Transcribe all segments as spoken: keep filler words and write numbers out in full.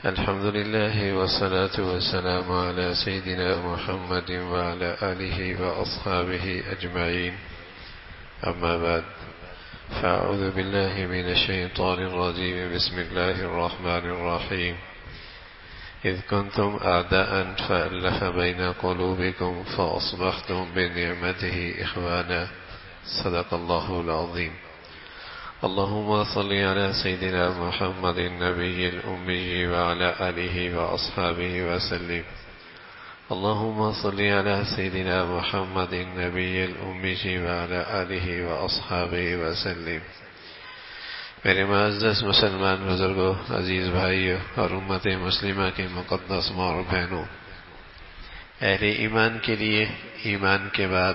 الحمد لله والصلاة والسلام على سيدنا محمد وعلى آله وأصحابه أجمعين. أما بعد، فأعوذ بالله من الشيطان الرجيم. بسم الله الرحمن الرحيم. إذ كنتم أعداء فألف بين قلوبكم فأصبحتم بنعمته إخوانا. صدق الله العظيم. اللهم صل على سيدنا محمد النبي الأمي وعلى آله وأصحابه وسلم. اللهم صل على سيدنا محمد النبي الأمي وعلى آله وأصحابه وسلم. میرے معزز مسلمان بزرگوں، عزیز بھائیوں اور امت مسلمہ کے مقدس ماں اور بہنوں، اہل ایمان کے لیے ایمان کے بعد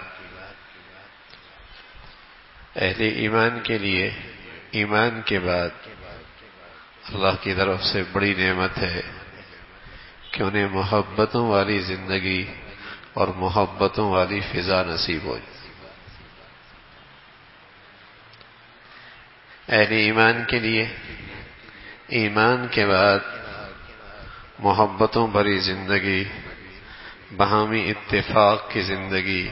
اہل ایمان کے لیے ایمان کے بعد اللہ کی طرف سے بڑی نعمت ہے کہ انہیں محبتوں والی زندگی اور محبتوں والی فضا نصیب ہو. اہل ایمان کے لیے ایمان کے بعد محبتوں بھری زندگی، باہمی اتفاق کی زندگی،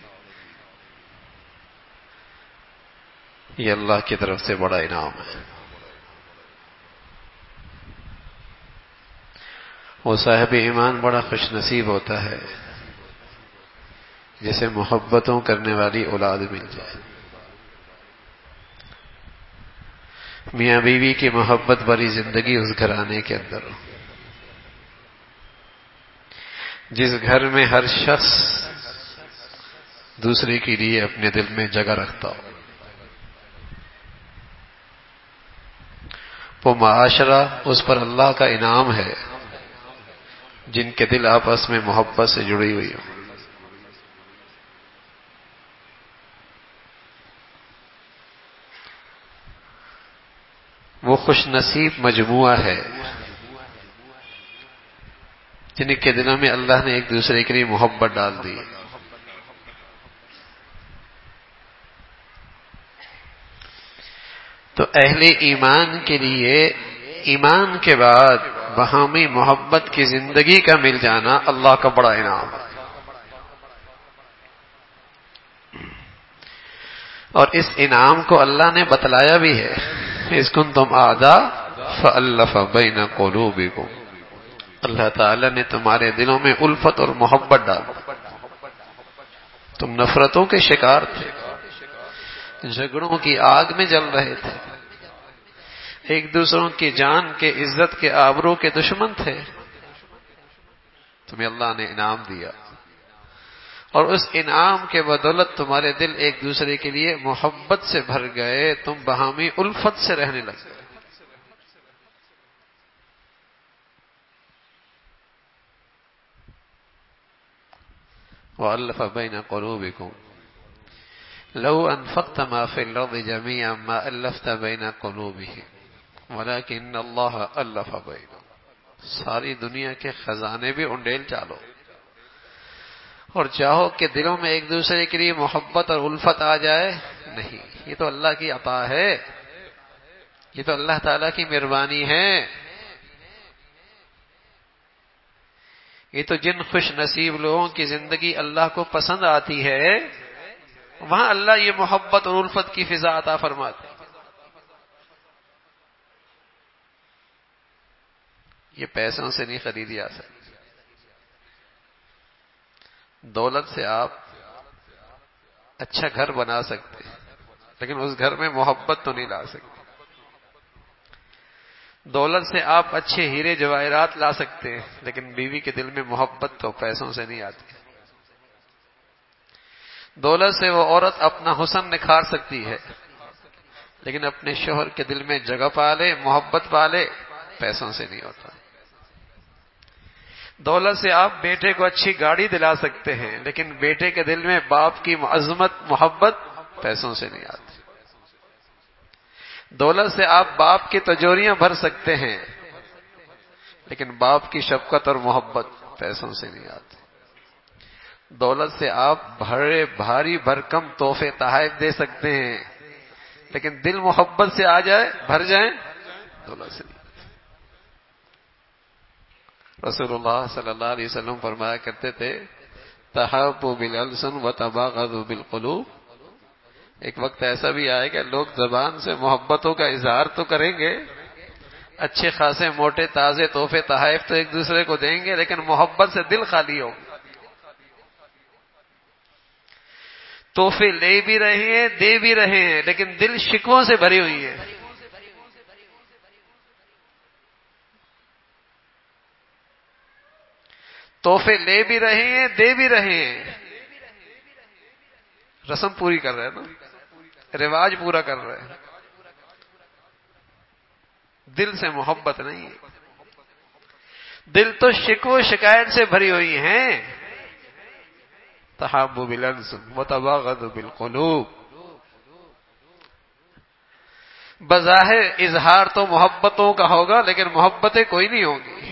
یہ اللہ کی طرف سے بڑا انعام ہے. وہ صاحب ایمان بڑا خوش نصیب ہوتا ہے جسے محبتوں کرنے والی اولاد مل جائے. میاں بیوی کی محبت بھری زندگی اس گھرانے کے اندر ہو، جس گھر میں ہر شخص دوسرے کے لیے اپنے دل میں جگہ رکھتا ہو. وہ معاشرہ اس پر اللہ کا انعام ہے جن کے دل آپس میں محبت سے جڑی ہوئی ہوں. وہ خوش نصیب مجموعہ ہے جن کے دلوں میں اللہ نے ایک دوسرے کے لیے محبت ڈال دی. تو اہل ایمان کے لیے ایمان کے بعد باہمی محبت کی زندگی کا مل جانا اللہ کا بڑا انعام ہے. اور اس انعام کو اللہ نے بتلایا بھی ہے. اذ کنتم اعداء فألف بین قلوبکم. اللہ تعالی نے تمہارے دلوں میں الفت اور محبت ڈالی. تم نفرتوں کے شکار تھے، جھگڑوں کی آگ میں جل رہے تھے، ایک دوسروں کی جان کے، عزت کے، آبرو کے دشمن تھے. تمہیں اللہ نے انعام دیا اور اس انعام کے بدولت تمہارے دل ایک دوسرے کے لیے محبت سے بھر گئے. تم باہمی الفت سے رہنے لگے. وَأَلَّفَ بَيْنَ قُلُوبِكُمْ لَوْ أَنفَقْتَ مَا فِي الْأَرْضِ جَمِيعًا مَا أَلَّفْتَ بَيْنَ قُلُوبِهِمْ وَلَكِنَّ اللَّهَ أَلَّفَ بَيْنَهُمْ. ساری دنیا کے خزانے بھی انڈیل چالو اور چاہو کہ دلوں میں ایک دوسرے کے لیے محبت اور الفت آ جائے، نہیں. یہ تو اللہ کی عطا ہے، یہ تو اللہ تعالیٰ کی مہربانی ہے. یہ تو جن خوش نصیب لوگوں کی زندگی اللہ کو پسند آتی ہے وہاں اللہ یہ محبت اور الفت کی فضا عطا فرماتے. یہ پیسوں سے نہیں خریدی جا سکتی. دولت سے آپ اچھا گھر بنا سکتے لیکن اس گھر میں محبت تو نہیں لا سکتے. دولت سے آپ اچھے ہیرے جواہرات لا سکتے ہیں لیکن بیوی کے دل میں محبت تو پیسوں سے نہیں آتی. دولت سے وہ عورت اپنا حسن نکھار سکتی ہے لیکن اپنے شوہر کے دل میں جگہ پالے، محبت پالے، پیسوں سے نہیں ہوتا. دولت سے آپ بیٹے کو اچھی گاڑی دلا سکتے ہیں لیکن بیٹے کے دل میں باپ کی عظمت، محبت پیسوں سے نہیں آتی. دولت سے آپ باپ کی تجوریاں بھر سکتے ہیں لیکن باپ کی شفقت اور محبت پیسوں سے نہیں آتی. دولت سے آپ بڑے بھاری بھرکم تحفے تحائف دے سکتے ہیں لیکن دل محبت سے آ جائے، بھر جائیں، دولت سے نہیں. رسول اللہ صلی اللہ علیہ وسلم فرمایا کرتے تھے تحابوا بالالسن وتباغضوا بالقلوب. ایک وقت ایسا بھی آئے گا لوگ زبان سے محبتوں کا اظہار تو کریں گے، اچھے خاصے موٹے تازے تحفے تحائف تو ایک دوسرے کو دیں گے، لیکن محبت سے دل خالی ہوگا. تحفے لے بھی رہے ہیں دے بھی رہے ہیں لیکن دل شکووں سے بھری ہوئی ہے. تحفے لے بھی رہے ہیں دے بھی رہے ہیں، رسم پوری کر رہے ہیں نا، رواج پورا کر رہے ہیں، دل سے محبت نہیں ہے. دل تو شکوہ شکایت سے بھری ہوئی ہیں. تحابوا بالالسن وتباغضوا بالقلوب. بظاہر اظہار تو محبتوں کا ہوگا لیکن محبتیں کوئی نہیں ہوگی.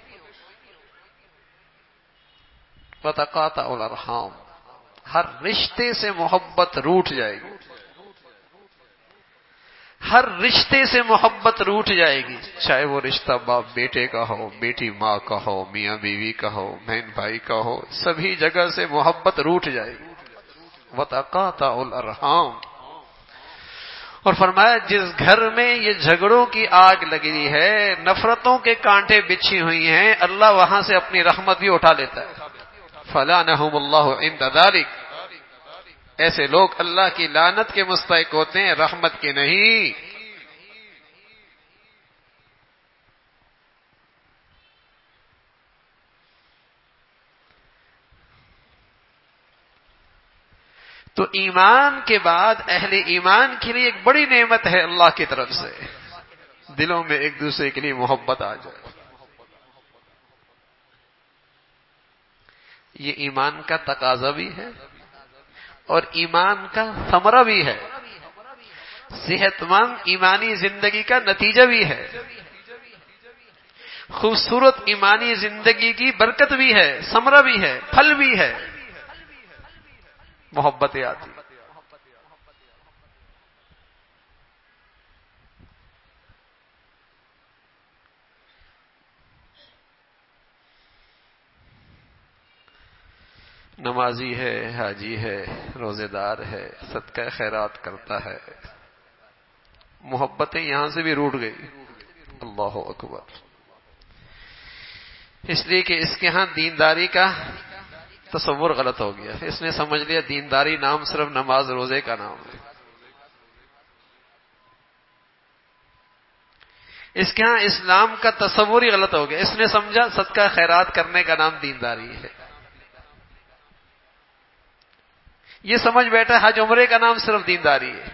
وتقاطع الارحام، ہر رشتے سے محبت روٹ جائے گی، ہر رشتے سے محبت روٹ جائے گی، چاہے وہ رشتہ باپ بیٹے کا ہو، بیٹی ماں کا ہو، میاں بیوی کا ہو، بہن بھائی کا ہو، سبھی جگہ سے محبت روٹ جائے گی. وتقاطع الارحام. اور فرمایا جس گھر میں یہ جھگڑوں کی آگ لگی ہے، نفرتوں کے کانٹے بچھی ہوئی ہیں، اللہ وہاں سے اپنی رحمت بھی اٹھا لیتا ہے. فلعنہم اللہ عند ذلک. ایسے لوگ اللہ کی لعنت کے مستحق ہوتے ہیں، رحمت کے نہیں. تو ایمان کے بعد اہل ایمان کے لیے ایک بڑی نعمت ہے اللہ کی طرف سے، دلوں میں ایک دوسرے کے لیے محبت آ جائے. یہ ایمان کا تقاضا بھی ہے اور ایمان کا ثمرہ بھی ہے، صحت مند ایمانی زندگی کا نتیجہ بھی ہے، خوبصورت ایمانی زندگی کی برکت بھی ہے، ثمرہ بھی ہے، پھل بھی ہے. محبتیں آتی. نمازی ہے، حاجی ہے، روزے دار ہے، صدقہ خیرات کرتا ہے، محبتیں یہاں سے بھی روٹ گئی. اللہ اکبر. اس لیے کہ اس کے ہاں دینداری کا تصور غلط ہو گیا. اس نے سمجھ لیا دینداری نام صرف نماز روزے کا نام ہے. اس کے ہاں اسلام کا تصور ہی غلط ہو گیا. اس نے سمجھا صدقہ خیرات کرنے کا نام دینداری ہے. یہ سمجھ بیٹھا حج عمرے کا نام صرف دینداری ہے.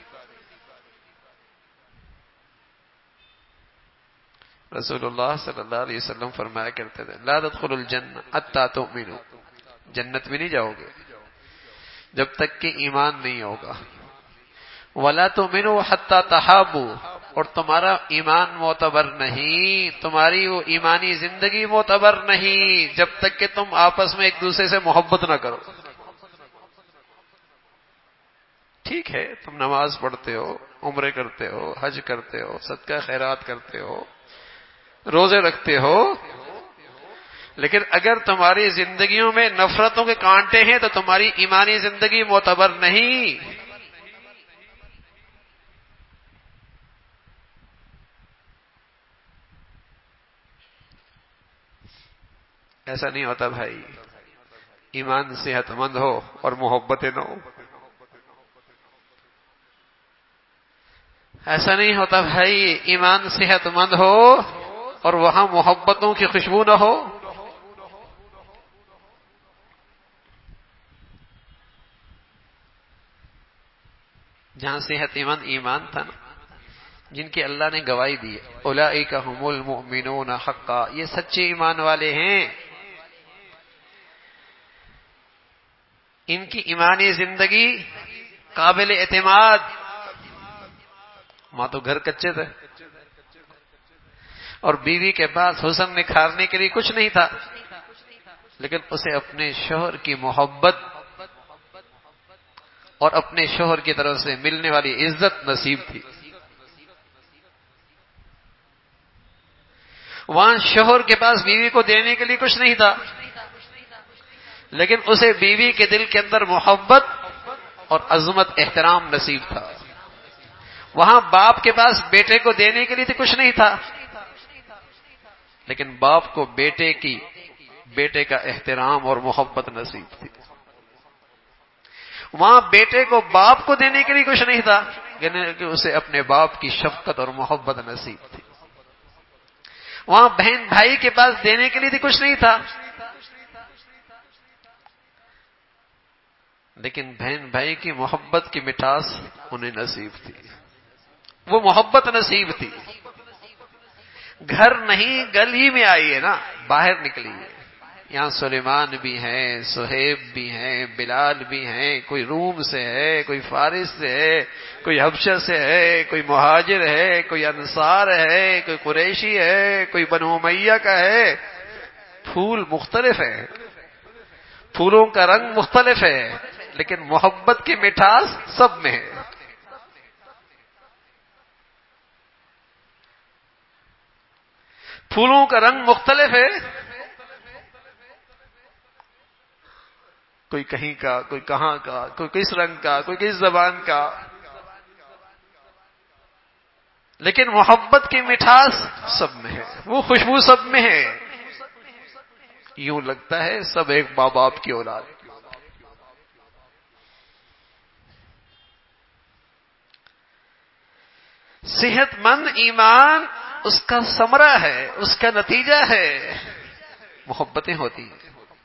رسول اللہ صلی اللہ علیہ وسلم فرمایا کرتے تھے لا تدخلوا الجنہ حتی تؤمنوا. جنت میں نہیں جاؤ گے جب تک کہ ایمان نہیں ہوگا. ولا تؤمنوا حتی تحابوا. اور تمہارا ایمان معتبر نہیں، تمہاری وہ ایمانی زندگی معتبر نہیں جب تک کہ تم آپس میں ایک دوسرے سے محبت نہ کرو. ٹھیک ہے تم نماز پڑھتے ہو، عمرے کرتے ہو، حج کرتے ہو، صدقہ خیرات کرتے ہو، روزے رکھتے ہو، لیکن اگر تمہاری زندگیوں میں نفرتوں کے کانٹے ہیں تو تمہاری ایمانی زندگی معتبر نہیں. ایسا نہیں ہوتا بھائی، ایمان صحت مند ہو اور محبتیں نہ ہو. ایسا نہیں ہوتا بھائی، ایمان صحت مند ہو اور وہاں محبتوں کی خوشبو نہ ہو. جہاں صحت مند ایمان تھا نا، جن کی اللہ نے گواہی دی اولئک هم المؤمنون حقا، یہ سچے ایمان والے ہیں. ان کی ایمانی زندگی قابل اعتماد. ماں تو گھر کچے تھے اور بیوی کے پاس حسن نکھارنے کے لیے کچھ نہیں تھا، لیکن اسے اپنے شوہر کی محبت اور اپنے شوہر کی طرف سے ملنے والی عزت نصیب تھی. وہاں شوہر کے پاس بیوی کو دینے کے لیے کچھ نہیں تھا، لیکن اسے بیوی کے دل کے اندر محبت اور عظمت احترام نصیب تھا۔ وہاں باپ کے پاس بیٹے کو دینے کے لیے تو کچھ نہیں تھا، لیکن باپ کو بیٹے کی بیٹے کا احترام اور محبت نصیب تھی۔ وہاں بیٹے کو باپ کو دینے کے لیے کچھ نہیں تھا، کہ اسے اپنے باپ کی شفقت اور محبت نصیب تھی۔ وہاں بہن بھائی کے پاس دینے کے لیے تو کچھ نہیں تھا، لیکن بہن بھائی کی محبت کی مٹھاس انہیں نصیب تھی، وہ محبت نصیب تھی۔ گھر نہیں گلی میں آئی ہے نا، باہر نکلی ہے۔ یہاں سلیمان بھی ہیں، صہیب بھی ہیں، بلال بھی ہیں، کوئی روم سے ہے، کوئی فارس سے ہے، کوئی حبشہ سے ہے، کوئی مہاجر ہے، کوئی انصار ہے، کوئی قریشی ہے، کوئی بنو امیہ کا ہے۔ پھول مختلف ہیں، پھولوں کا رنگ مختلف ہے، لیکن محبت کی مٹھاس سب میں ہے۔ پھولوں کا رنگ مختلف ہے، کوئی کہیں کا، کوئی کہاں کا، کوئی کس رنگ کا، کوئی کس زبان کا، لیکن محبت کی مٹھاس سب میں ہے، وہ خوشبو سب میں ہے۔ یوں لگتا ہے سب ایک ماں باپ کی اولاد۔ صحت مند ایمان اس کا ثمرہ ہے، اس کا نتیجہ ہے، محبتیں ہوتی ہیں۔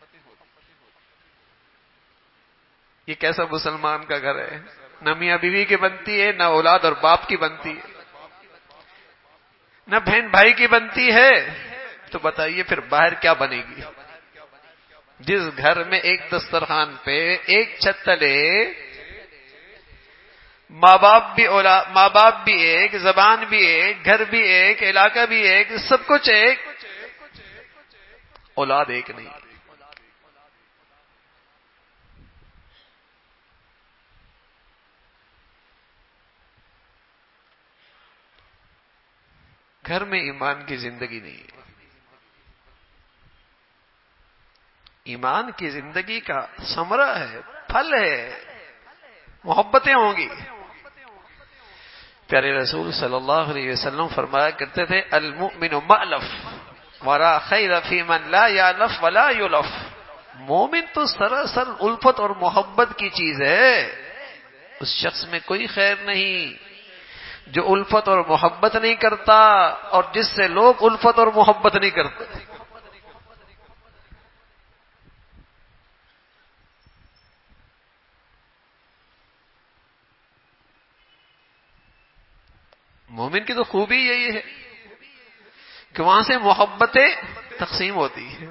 یہ کیسا مسلمان کا گھر ہے؟ نہ میاں بیوی کی بنتی ہے، نہ اولاد اور باپ کی بنتی ہے، نہ بہن بھائی کی بنتی ہے، تو بتائیے پھر باہر کیا بنے گی؟ جس گھر میں ایک دسترخوان پہ ایک چھت تلے ماں باپ بھی اولاد، ماں باپ بھی ایک، زبان بھی ایک، گھر بھی ایک، علاقہ بھی ایک، سب کچھ ایک، اولاد ایک نہیں۔ گھر میں ایمان کی زندگی نہیں ہے۔ ایمان کی زندگی کا ثمرہ ہے، پھل ہے، محبتیں ہوں گی۔ پیارے رسول صلی اللہ علیہ وسلم فرمایا کرتے تھے، المؤمن مألف ولا خیر فی من لا یالف ولا یلف۔ مومن تو سراسر الفت اور محبت کی چیز ہے، اس شخص میں کوئی خیر نہیں جو الفت اور محبت نہیں کرتا اور جس سے لوگ الفت اور محبت نہیں کرتے۔ مومن کی تو خوبی یہی ہے کہ وہاں سے محبتیں تقسیم ہوتی ہیں،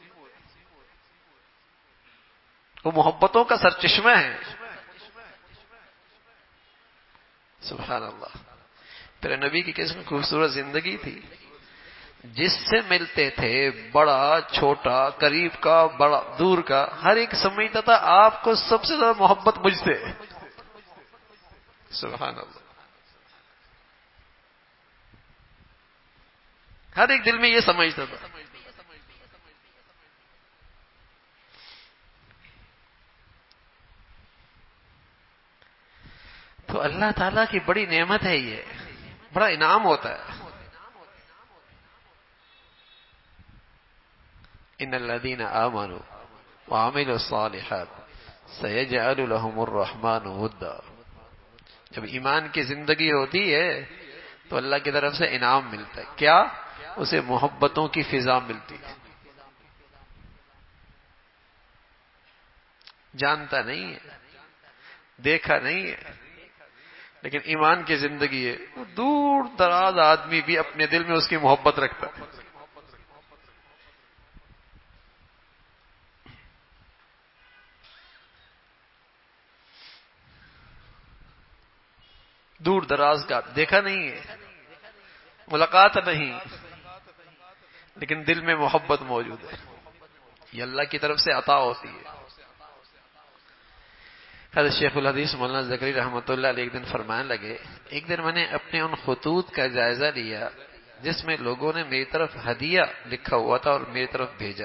وہ محبتوں کا سرچشمہ ہے۔ سبحان اللہ۔ پھر نبی کی قسم خوبصورت زندگی تھی، جس سے ملتے تھے بڑا چھوٹا، قریب کا بڑا دور کا، ہر ایک سمجھتا تھا آپ کو سب سے زیادہ محبت مجھ سے۔ سبحان اللہ۔ ہر ایک دل میں یہ سمجھتا تھا۔ تو اللہ تعالیٰ کی بڑی نعمت ہے، یہ بڑا انعام ہوتا ہے۔ ان الذين آمنوا وعملوا الصالحات سيجعل لهم الرحمن ودا۔ جب ایمان کی زندگی ہوتی ہے تو اللہ کی طرف سے انعام ملتا ہے، کیا؟ اسے محبتوں کی فضا ملتی ہے۔ جانتا نہیں ہے، دیکھا نہیں ہے، لیکن ایمان کی زندگی ہے، وہ دور دراز آدمی بھی اپنے دل میں اس کی محبت رکھتا ہے۔ دور دراز کا دیکھا نہیں ہے، ملاقات نہیں، لیکن دل میں محبت موجود ہے، یہ اللہ کی طرف سے عطا ہوتی ہے۔ حضرت شیخ الحدیث مولانا زکریا رحمۃ اللہ علیہ ایک دن فرمانے لگے، ایک دن میں نے اپنے ان خطوط کا جائزہ لیا جس میں لوگوں نے میری طرف ہدیہ لکھا ہوا تھا اور میری طرف بھیجا.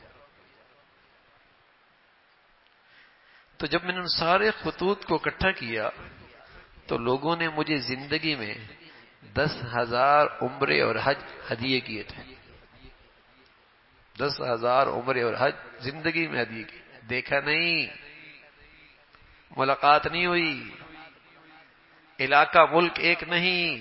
تو جب میں نے ان سارے خطوط کو اکٹھا کیا تو لوگوں نے مجھے زندگی میں دس ہزار عمرے اور حج ہدیے کیے تھے. دس ہزار عمرے اور حج زندگی میں ہدیے کیے. دیکھا نہیں، ملاقات نہیں ہوئی، علاقہ ملک ایک نہیں.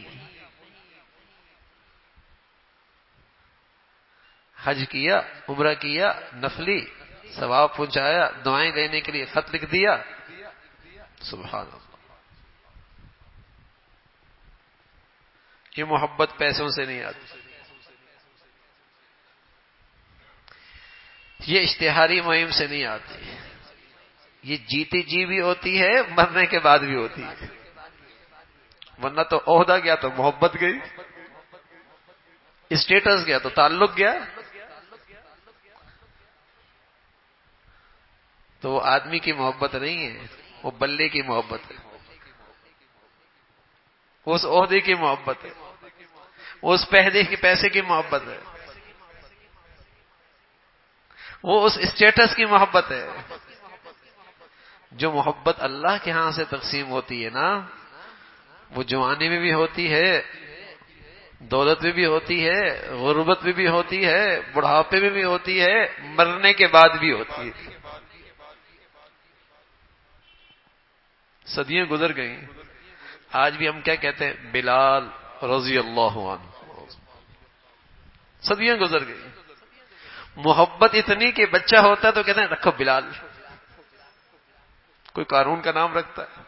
حج کیا، عمرہ کیا، نفلی ثواب پہنچایا، دعائیں لینے کے لیے خط لکھ دیا. سبحان اللہ. یہ محبت پیسوں سے نہیں آتی، یہ اشتہاری مہم سے نہیں آتی. یہ جیتی جی بھی ہوتی ہے، مرنے کے بعد بھی ہوتی ہے. ورنہ تو عہدہ گیا تو محبت گئی، اسٹیٹس گیا تو تعلق گیا. تو وہ آدمی کی محبت نہیں ہے، وہ بلے کی محبت ہے، اس عہدے کی محبت ہے، اس پہدے کی پیسے کی محبت ہے، وہ اس اسٹیٹس کی محبت ہے. جو محبت اللہ کے ہاں سے تقسیم ہوتی ہے نا، وہ جوانی میں بھی ہوتی ہے، دولت میں بھی ہوتی ہے، غربت میں بھی ہوتی ہے، بڑھاپے میں بھی ہوتی ہے، مرنے کے بعد بھی ہوتی ہے. صدیاں گزر گئیں، آج بھی ہم کیا کہتے ہیں؟ بلال رضی اللہ عنہ. صدیاں گزر گئی، محبت اتنی کہ بچہ ہوتا ہے تو کہتے ہیں رکھو بلال. کوئی قارون کا نام رکھتا ہے.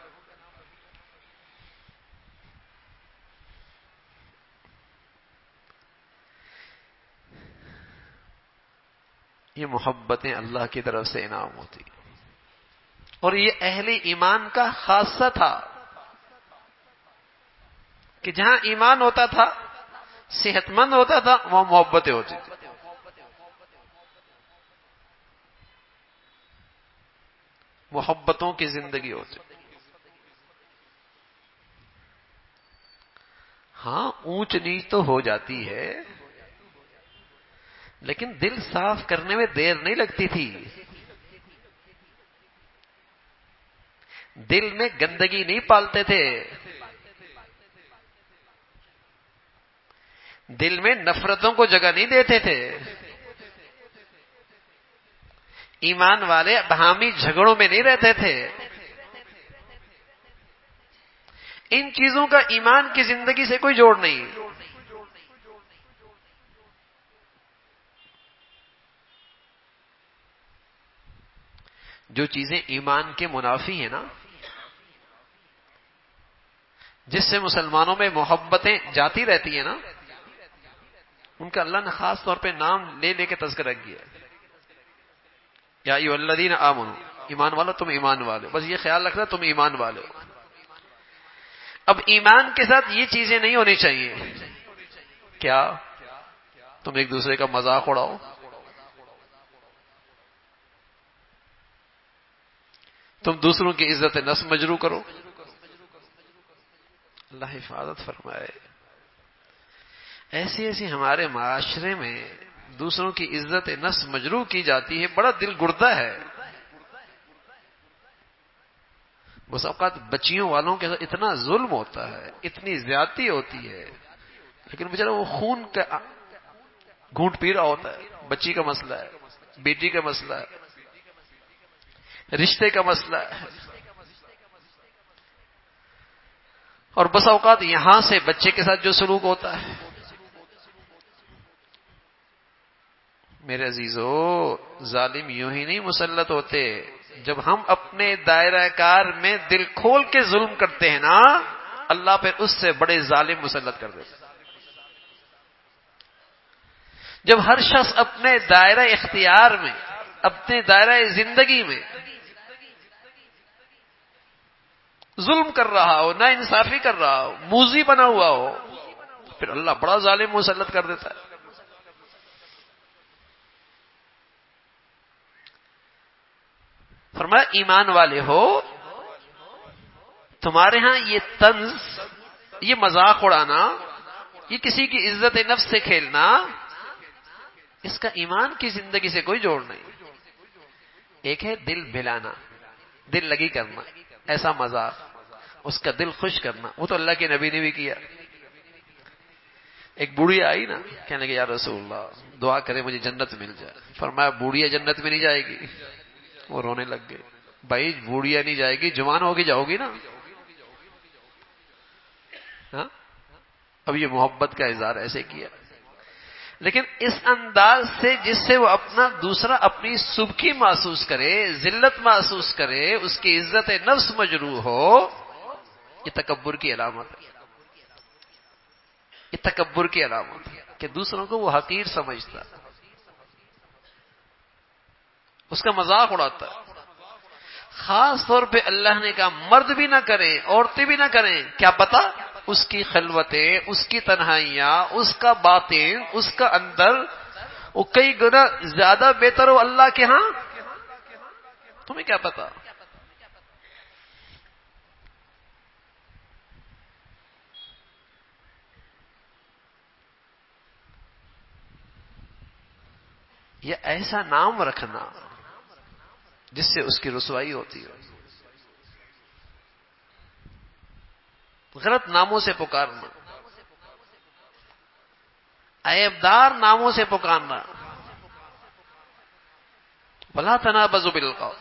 یہ محبتیں اللہ کی طرف سے انعام ہوتی ہیں. اور یہ اہل ایمان کا خاصہ تھا کہ جہاں ایمان ہوتا تھا، صحت مند ہوتا تھا، وہاں محبتیں ہوتی تھی. محبتوں کی زندگی ہوتی. ہاں اونچ نیچ تو ہو جاتی ہے، لیکن دل صاف کرنے میں دیر نہیں لگتی تھی. دل میں گندگی نہیں پالتے تھے، دل میں نفرتوں کو جگہ نہیں دیتے تھے. ایمان والے باہمی جھگڑوں میں نہیں رہتے تھے. ان چیزوں کا ایمان کی زندگی سے کوئی جوڑ نہیں. جو چیزیں ایمان کے منافی ہیں نا، جس سے مسلمانوں میں محبتیں جاتی رہتی ہیں نا، ان کا اللہ نے خاص طور پہ نام لے لے کے تذکرہ کیا. یا ایھا الذین آمنوا، ایمان والو تم ایمان والے، بس یہ خیال رکھنا تم ایمان والے ہو. اب ایمان کے ساتھ یہ چیزیں نہیں ہونی چاہیے. کیا تم ایک دوسرے کا مذاق اڑاؤ، تم دوسروں کی عزت نفس مجروح کرو. اللہ حفاظت فرمائے. ایسی ایسی ہمارے معاشرے میں دوسروں کی عزت نفس مجروح کی جاتی ہے، بڑا دل گردہ ہے. بس اوقات بچیوں والوں کے ساتھ اتنا ظلم ہوتا ہے، اتنی زیادتی ہوتی ہے، لیکن بیچارہ وہ خون کا گھونٹ پی رہا ہوتا ہے. بچی کا مسئلہ ہے، بیٹی کا مسئلہ ہے، رشتے کا مسئلہ ہے. اور بس اوقات یہاں سے بچے کے ساتھ جو سلوک ہوتا ہے، میرے عزیزو، ظالم یوں ہی نہیں مسلط ہوتے. جب ہم اپنے دائرہ کار میں دل کھول کے ظلم کرتے ہیں نا، اللہ پھر اس سے بڑے ظالم مسلط کر دیتے. جب ہر شخص اپنے دائرہ اختیار میں، اپنے دائرہ زندگی میں ظلم کر رہا ہو، نا انصافی کر رہا ہو، موذی بنا ہوا ہو، پھر اللہ بڑا ظالم مسلط کر دیتا ہے. فرمایا ایمان والے ہو، تمہارے ہاں یہ طنز، یہ مذاق اڑانا، یہ کسی کی عزت نفس سے کھیلنا، اس کا ایمان کی زندگی سے کوئی جوڑ نہیں۔ ایک ہے دل بہلانا، دل لگی کرنا، ایسا مذاق، اس کا دل خوش کرنا، وہ تو اللہ کے نبی نے بھی کیا۔ ایک بوڑھی آئی نا، کہنے لگی یا رسول اللہ دعا کرے مجھے جنت مل جائے۔ فرمایا بوڑھیا جنت میں نہیں جائے گی۔ وہ رونے لگ گئے، بھائی بوڑھیا نہیں جائے گی، جوان ہوگی جاؤ گی نا۔ ہاں؟ اب یہ محبت کا اظہار ایسے کیا، لیکن اس انداز سے جس سے وہ اپنا دوسرا اپنی سبکی محسوس کرے، ذلت محسوس کرے، اس کی عزت نفس مجروح ہو، یہ تکبر کی علامت ہے۔ یہ تکبر کی علامت ہے کہ دوسروں کو وہ حقیر سمجھتا، اس کا مذاق اڑاتا ہے۔ خاص طور پہ اللہ نے کہا مرد بھی نہ کریں، عورتیں بھی نہ کریں، کیا پتا اس کی خلوتیں، اس کی تنہائیاں، اس کا باطن، اس کا اندر وہ کئی گنا زیادہ بہتر ہو اللہ کے ہاں، تمہیں کیا پتا؟ یا ایسا نام رکھنا جس سے اس کی رسوائی ہوتی ہو، غلط ناموں سے پکارنا، عیبدار ناموں سے پکارنا، وَلَا تَنَابَزُوا بِالْقَوْلِ۔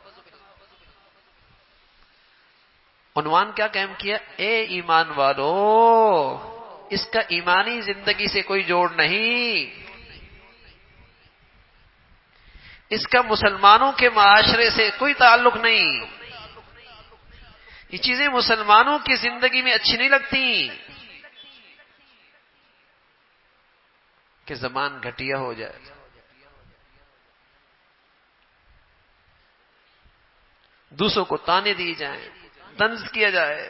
عنوان کیا قائم کیا؟ اے ایمان والو، اس کا ایمانی زندگی سے کوئی جوڑ نہیں، اس کا مسلمانوں کے معاشرے سے کوئی تعلق نہیں، یہ چیزیں مسلمانوں کی زندگی میں اچھی نہیں لگتی کہ زبان گھٹیا ہو جائے، دوسروں کو تانے دی جائیں، طنز کیا جائے۔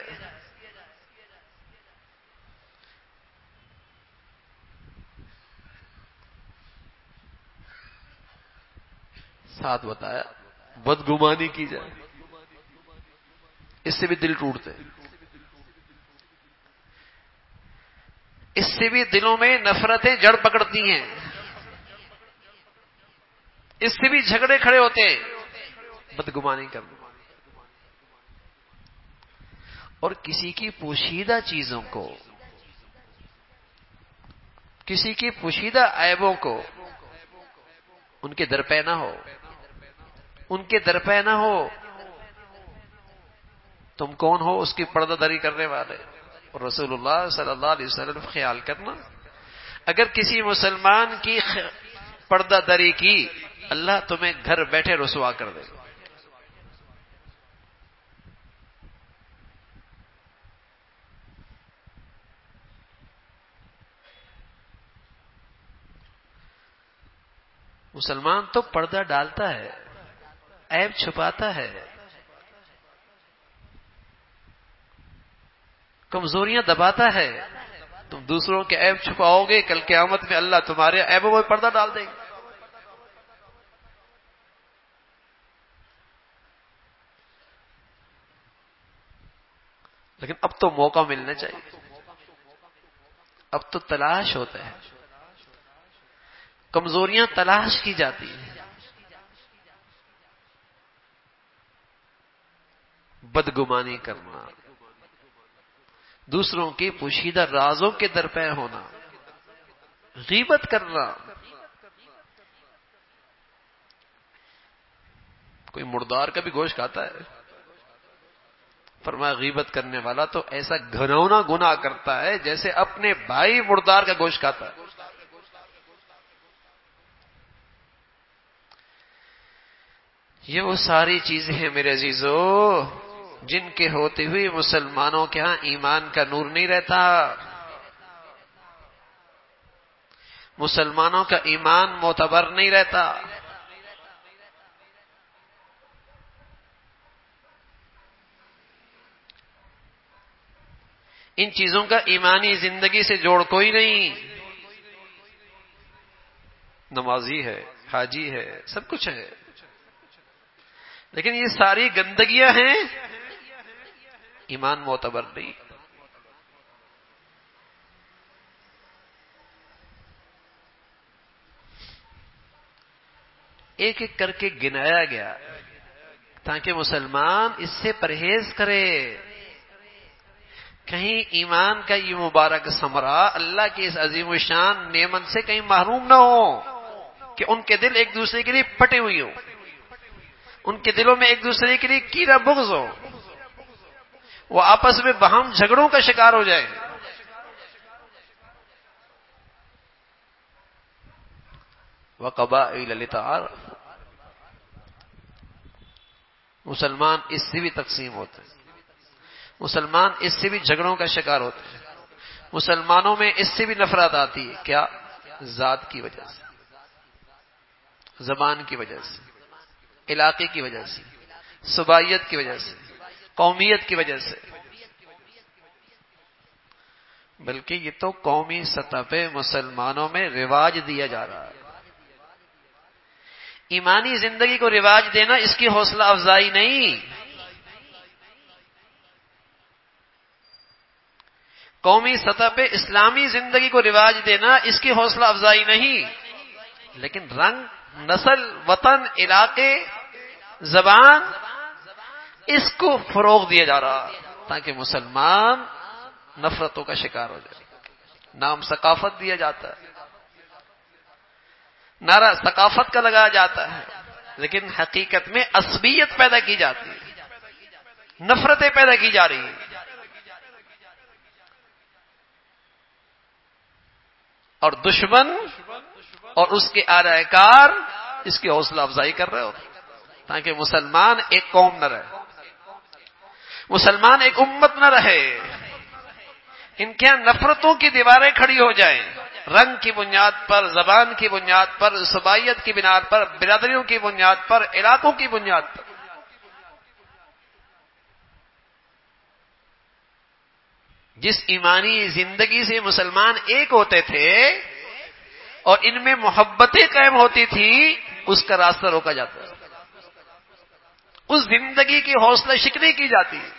ساتھ بتایا بدگمانی کی جائے، اس سے بھی دل ٹوٹتے، اس سے بھی دلوں میں نفرتیں جڑ پکڑتی ہیں، اس سے بھی جھگڑے کھڑے ہوتے ہیں، بدگمانی کرنا اور کسی کی پوشیدہ چیزوں کو، کسی کی پوشیدہ عیبوں کو ان کے درپے نہ ہو، ان کے درپے نہ ہو۔ تم کون ہو اس کی پردہ داری کرنے والے؟ اور رسول اللہ صلی اللہ علیہ وسلم خیال کرنا، اگر کسی مسلمان کی پردہ داری کی، اللہ تمہیں گھر بیٹھے رسوا کر دے گا۔ مسلمان تو پردہ ڈالتا ہے، عیب چھپاتا ہے، کمزوریاں دباتا ہے۔ تم دوسروں کے عیب چھپاؤ گے، کل قیامت میں اللہ تمہارے عیبوں میں پردہ ڈال دے گا۔ لیکن اب تو موقع ملنا چاہیے، اب تو تلاش ہوتا ہے، کمزوریاں تلاش کی جاتی ہیں۔ بدگمانی کرنا، دوسروں کے پوشیدہ رازوں کے درپے ہونا، غیبت کرنا۔ کوئی مردار کا بھی گوشت کھاتا ہے؟ فرمایا غیبت کرنے والا تو ایسا گھنونا گناہ کرتا ہے جیسے اپنے بھائی مردار کا گوشت کھاتا ہے۔ یہ وہ ساری چیزیں ہیں میرے عزیزو جن کے ہوتے ہوئے مسلمانوں کے ہاں ایمان کا نور نہیں رہتا، مسلمانوں کا ایمان معتبر نہیں رہتا۔ ان چیزوں کا ایمانی زندگی سے جوڑ کوئی نہیں۔ نمازی ہے، حاجی ہے، سب کچھ ہے، لیکن یہ ساری گندگیاں ہیں، ایمان معتبر نہیں۔ ایک ایک کر کے گنایا گیا تاکہ مسلمان اس سے پرہیز کرے، کہیں ایمان کا یہ مبارک ثمرہ اللہ کی اس عظیم الشان نعمت سے کہیں محروم نہ ہو کہ ان کے دل ایک دوسرے کے لیے پھٹے ہوئی ہو، ان کے دلوں میں ایک دوسرے کے لیے کینہ بغض ہو، وہ آپس میں باہم جھگڑوں کا شکار ہو جائے۔ وَقَبَائِلَ لِتَعَارَفُوا، مسلمان اس سے بھی تقسیم ہوتے ہیں، مسلمان اس سے بھی جھگڑوں کا شکار ہوتے ہیں، مسلمانوں میں اس سے بھی نفرت آتی ہے، کیا؟ ذات کی وجہ سے، زبان کی وجہ سے، علاقے کی وجہ سے، صوبائیت کی وجہ سے، قومیت کی وجہ سے، بلکہ یہ تو قومی سطح پہ مسلمانوں میں رواج دیا جا رہا ہے۔ ایمانی زندگی کو رواج دینا اس کی حوصلہ افزائی نہیں، قومی سطح پہ اسلامی زندگی کو رواج دینا اس کی حوصلہ افزائی نہیں، لیکن رنگ، نسل، وطن، علاقے، زبان، اس کو فروغ دیا جا رہا تاکہ مسلمان نفرتوں کا شکار ہو جائے۔ نام ثقافت دیا جاتا ہے، نعرہ ثقافت کا لگایا جاتا ہے، لیکن حقیقت میں عصبیت پیدا کی جاتی ہے، نفرتیں پیدا کی جا رہی ہیں، اور دشمن اور اس کے آرائے کار اس کی حوصلہ افزائی کر رہے ہوتے تاکہ مسلمان ایک قوم نہ رہے، مسلمان ایک امت نہ رہے، ان کے یہاں نفرتوں کی دیواریں کھڑی ہو جائیں، رنگ کی بنیاد پر، زبان کی بنیاد پر، صوبائیت کی بنیاد پر، برادریوں کی بنیاد پر، علاقوں کی بنیاد پر۔ جس ایمانی زندگی سے مسلمان ایک ہوتے تھے اور ان میں محبتیں قائم ہوتی تھی، اس کا راستہ روکا جاتا ہے، اس زندگی کی حوصلہ شکنی کی جاتی ہے۔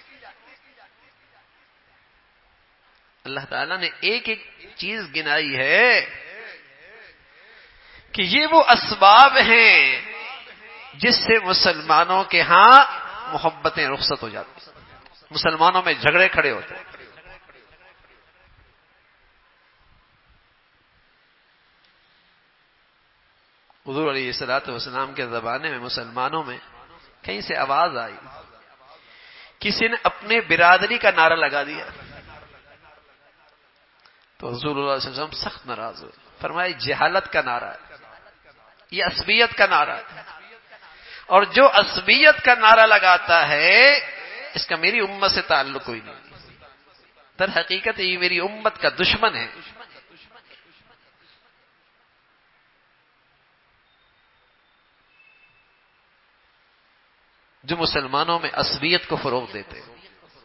اللہ تعالیٰ نے ایک ایک چیز گنائی ہے کہ یہ وہ اسباب ہیں جس سے مسلمانوں کے ہاں محبتیں رخصت ہو جاتی ہیں، مسلمانوں میں جھگڑے کھڑے ہوتے ہیں۔ حضور علیہ الصلوۃ والسلام کے زمانے میں مسلمانوں میں کہیں سے آواز آئی، کسی نے اپنے برادری کا نعرہ لگا دیا تو حضور اللہ صلی اللہ علیہ وسلم سخت ناراض ہوئے، فرمایا جہالت کا نعرہ ہے، یہ عصبیت کا نعرہ ہے، اور جو عصبیت کا نعرہ لگاتا ہے اس کا میری امت سے تعلق کوئی نہیں، در حقیقت یہ میری امت کا دشمن ہے۔ جو مسلمانوں میں عصبیت کو فروغ دیتے ہیں،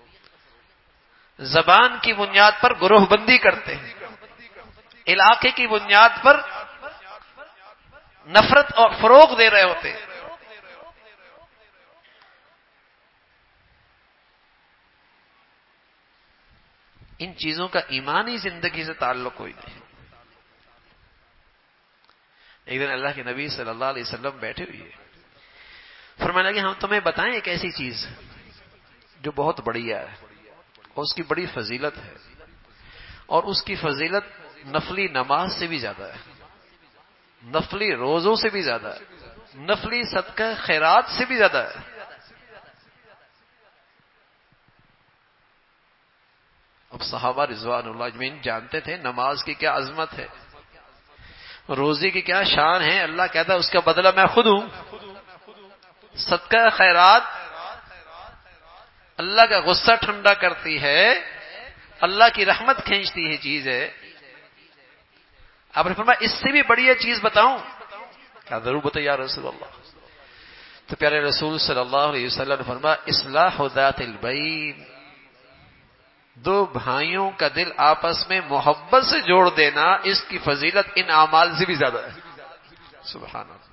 زبان کی بنیاد پر گروہ بندی کرتے ہیں، علاقے کی بنیاد پر نفرت اور فروغ دے رہے ہوتے ہیں، ان چیزوں کا ایمانی زندگی سے تعلق کوئی نہیں۔ ایک دن اللہ کے نبی صلی اللہ علیہ وسلم بیٹھے ہوئے فرمانے لگے ہم تمہیں بتائیں ایک ایسی چیز جو بہت بڑھیا ہے اور اس کی بڑی فضیلت ہے، اور اس کی فضیلت نفلی نماز سے بھی زیادہ ہے، نفلی روزوں سے بھی زیادہ ہے، نفلی صدقہ خیرات سے بھی زیادہ ہے۔ اب صحابہ رضوان اللہ اجمعین جانتے تھے نماز کی کیا عظمت ہے، روزے کی کیا شان ہے، اللہ کہتا ہے اس کا بدلہ میں خود ہوں۔ صدقہ خیرات اللہ کا غصہ ٹھنڈا کرتی ہے، اللہ کی رحمت کھینچتی ہے چیز ہے۔ آپ نے فرمایا اس سے بھی بڑی چیز بتاؤں؟ کیا ضرور بتائیے یا رسول اللہ۔ تو پیارے رسول صلی اللہ علیہ وسلم نے فرمایا اصلاح ذات البین، دو بھائیوں کا دل آپس میں محبت سے جوڑ دینا، اس کی فضیلت ان اعمال سے بھی زیادہ ہے۔ سبحان اللہ۔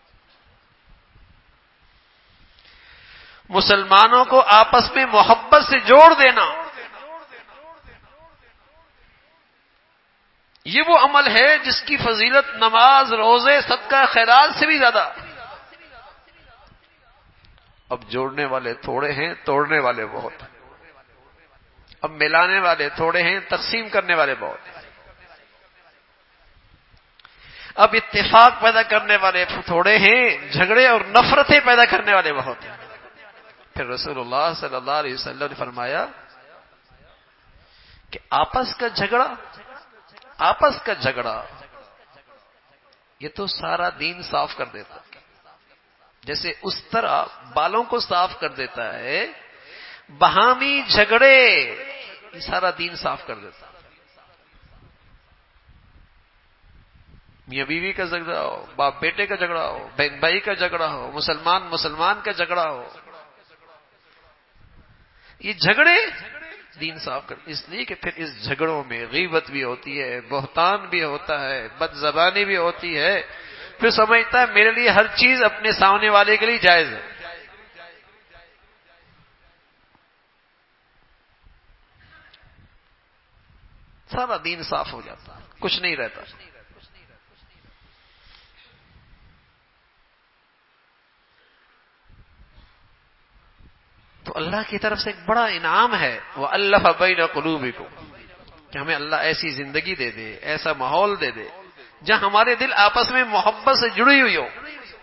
مسلمانوں کو آپس میں محبت سے جوڑ دینا، یہ وہ عمل ہے جس کی فضیلت نماز، روزے، صدقہ، خیرات سے بھی زیادہ۔ اب جوڑنے والے تھوڑے ہیں، توڑنے والے بہت ہیں۔ اب ملانے والے تھوڑے ہیں، تقسیم کرنے والے بہت ہیں۔ اب اتفاق پیدا کرنے والے تھوڑے ہیں، جھگڑے اور نفرتیں پیدا کرنے والے بہت ہیں۔ پھر رسول اللہ صلی اللہ علیہ وسلم نے فرمایا کہ آپس کا جھگڑا آپس کا جھگڑا یہ تو سارا دین صاف کر دیتا ہے۔ جیسے اس طرح بالوں کو صاف کر دیتا ہے، باہمی جھگڑے یہ سارا دین صاف کر دیتا ہے۔ میاں بیوی کا جھگڑا ہو، باپ بیٹے کا جھگڑا ہو، بہن بھائی کا جھگڑا ہو، مسلمان مسلمان کا جھگڑا ہو، یہ جھگڑے دین صاف کر، اس لیے کہ پھر اس جھگڑوں میں غیبت بھی ہوتی ہے، بہتان بھی ہوتا ہے، بد زبانی بھی ہوتی ہے، پھر سمجھتا ہے میرے لیے ہر چیز اپنے سامنے والے کے لیے جائز ہے۔ سارا دین صاف ہو جاتا ہے، کچھ نہیں رہتا۔ تو اللہ کی طرف سے ایک بڑا انعام ہے، وَأَلَّفَ بَيْنَ قُلُوبِكُمْ، کہ ہمیں اللہ ایسی زندگی دے دے، ایسا ماحول دے دے جہاں ہمارے دل آپس میں محبت سے جڑی ہوئی ہو۔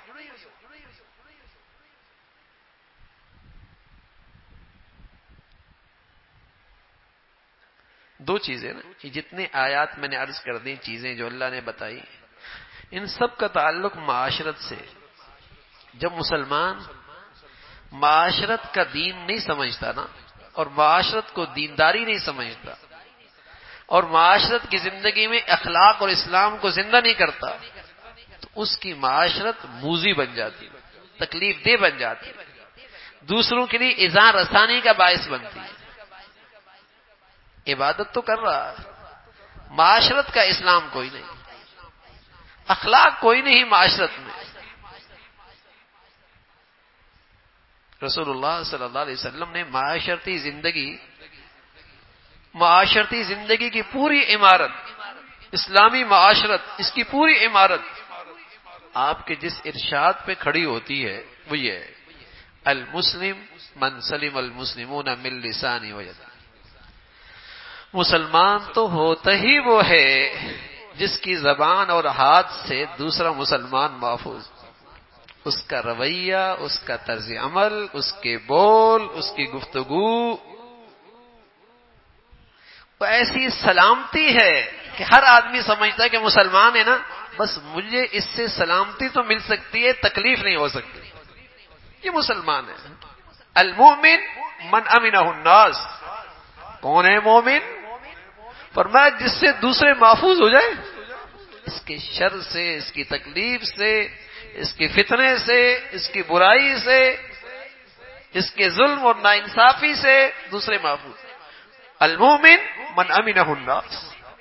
دو چیزیں نا، یہ جتنے آیات میں نے عرض کر دی، چیزیں جو اللہ نے بتائی، ان سب کا تعلق معاشرت سے۔ جب مسلمان معاشرت کا دین نہیں سمجھتا نا، اور معاشرت کو دینداری نہیں سمجھتا، اور معاشرت کی زندگی میں اخلاق اور اسلام کو زندہ نہیں کرتا، تو اس کی معاشرت موذی بن جاتی، تکلیف دہ بن جاتی، دوسروں کے لیے ایذا رسانی کا باعث بنتی ہے۔ عبادت تو کر رہا، معاشرت کا اسلام کوئی نہیں، اخلاق کوئی نہیں معاشرت میں۔ رسول اللہ صلی اللہ علیہ وسلم نے معاشرتی زندگی معاشرتی زندگی کی پوری عمارت، اسلامی معاشرت، اس کی پوری عمارت آپ کے جس ارشاد پہ کھڑی ہوتی ہے وہ یہ ہے، المسلم من سلم المسلمون من لسانه ویده۔ مسلمان تو ہوتا ہی وہ ہے جس کی زبان اور ہاتھ سے دوسرا مسلمان محفوظ، اس کا رویہ، اس کا طرز عمل، اس کے بول، اس کی گفتگو، وہ ایسی سلامتی ہے کہ ہر آدمی سمجھتا ہے کہ مسلمان ہے نا، بس مجھے اس سے سلامتی تو مل سکتی ہے، تکلیف نہیں ہو سکتی، یہ مسلمان ہے۔ المومن من امنہ الناس، کون ہے مومن؟ فرمایا جس سے دوسرے محفوظ ہو جائے، اس کے شر سے، اس کی تکلیف سے، اس کے فتنے سے، اس کی برائی سے، اس کے ظلم اور ناانصافی سے دوسرے محفوظ۔ المومن من امنہ الناس،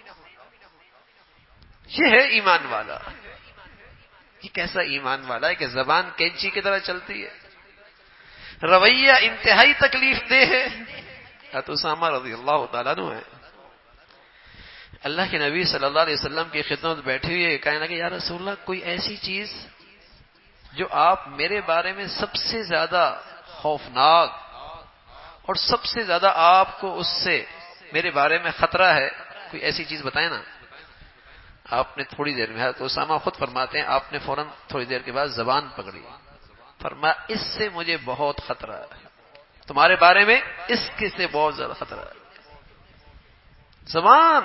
یہ ہے ایمان والا۔ یہ کیسا ایمان والا ہے کہ زبان کینچی کی طرح چلتی ہے، رویہ انتہائی تکلیف دہ ہے۔ حضرت اسامہ رضی اللہ تعالیٰ عنہ ہے، اللہ کے نبی صلی اللہ علیہ وسلم کی خدمت بیٹھے ہوئے کہنے لگے، یا رسول اللہ کوئی ایسی چیز جو آپ میرے بارے میں سب سے زیادہ خوفناک اور سب سے زیادہ آپ کو اس سے میرے بارے میں خطرہ ہے، کوئی ایسی چیز بتائیں نا۔ آپ نے تھوڑی دیر میں، حضرت اسامہ خود فرماتے ہیں، آپ نے فوراً تھوڑی دیر کے بعد زبان پکڑی، فرمایا اس سے مجھے بہت خطرہ ہے، تمہارے بارے میں اس کے سے بہت زیادہ خطرہ ہے۔ زبان،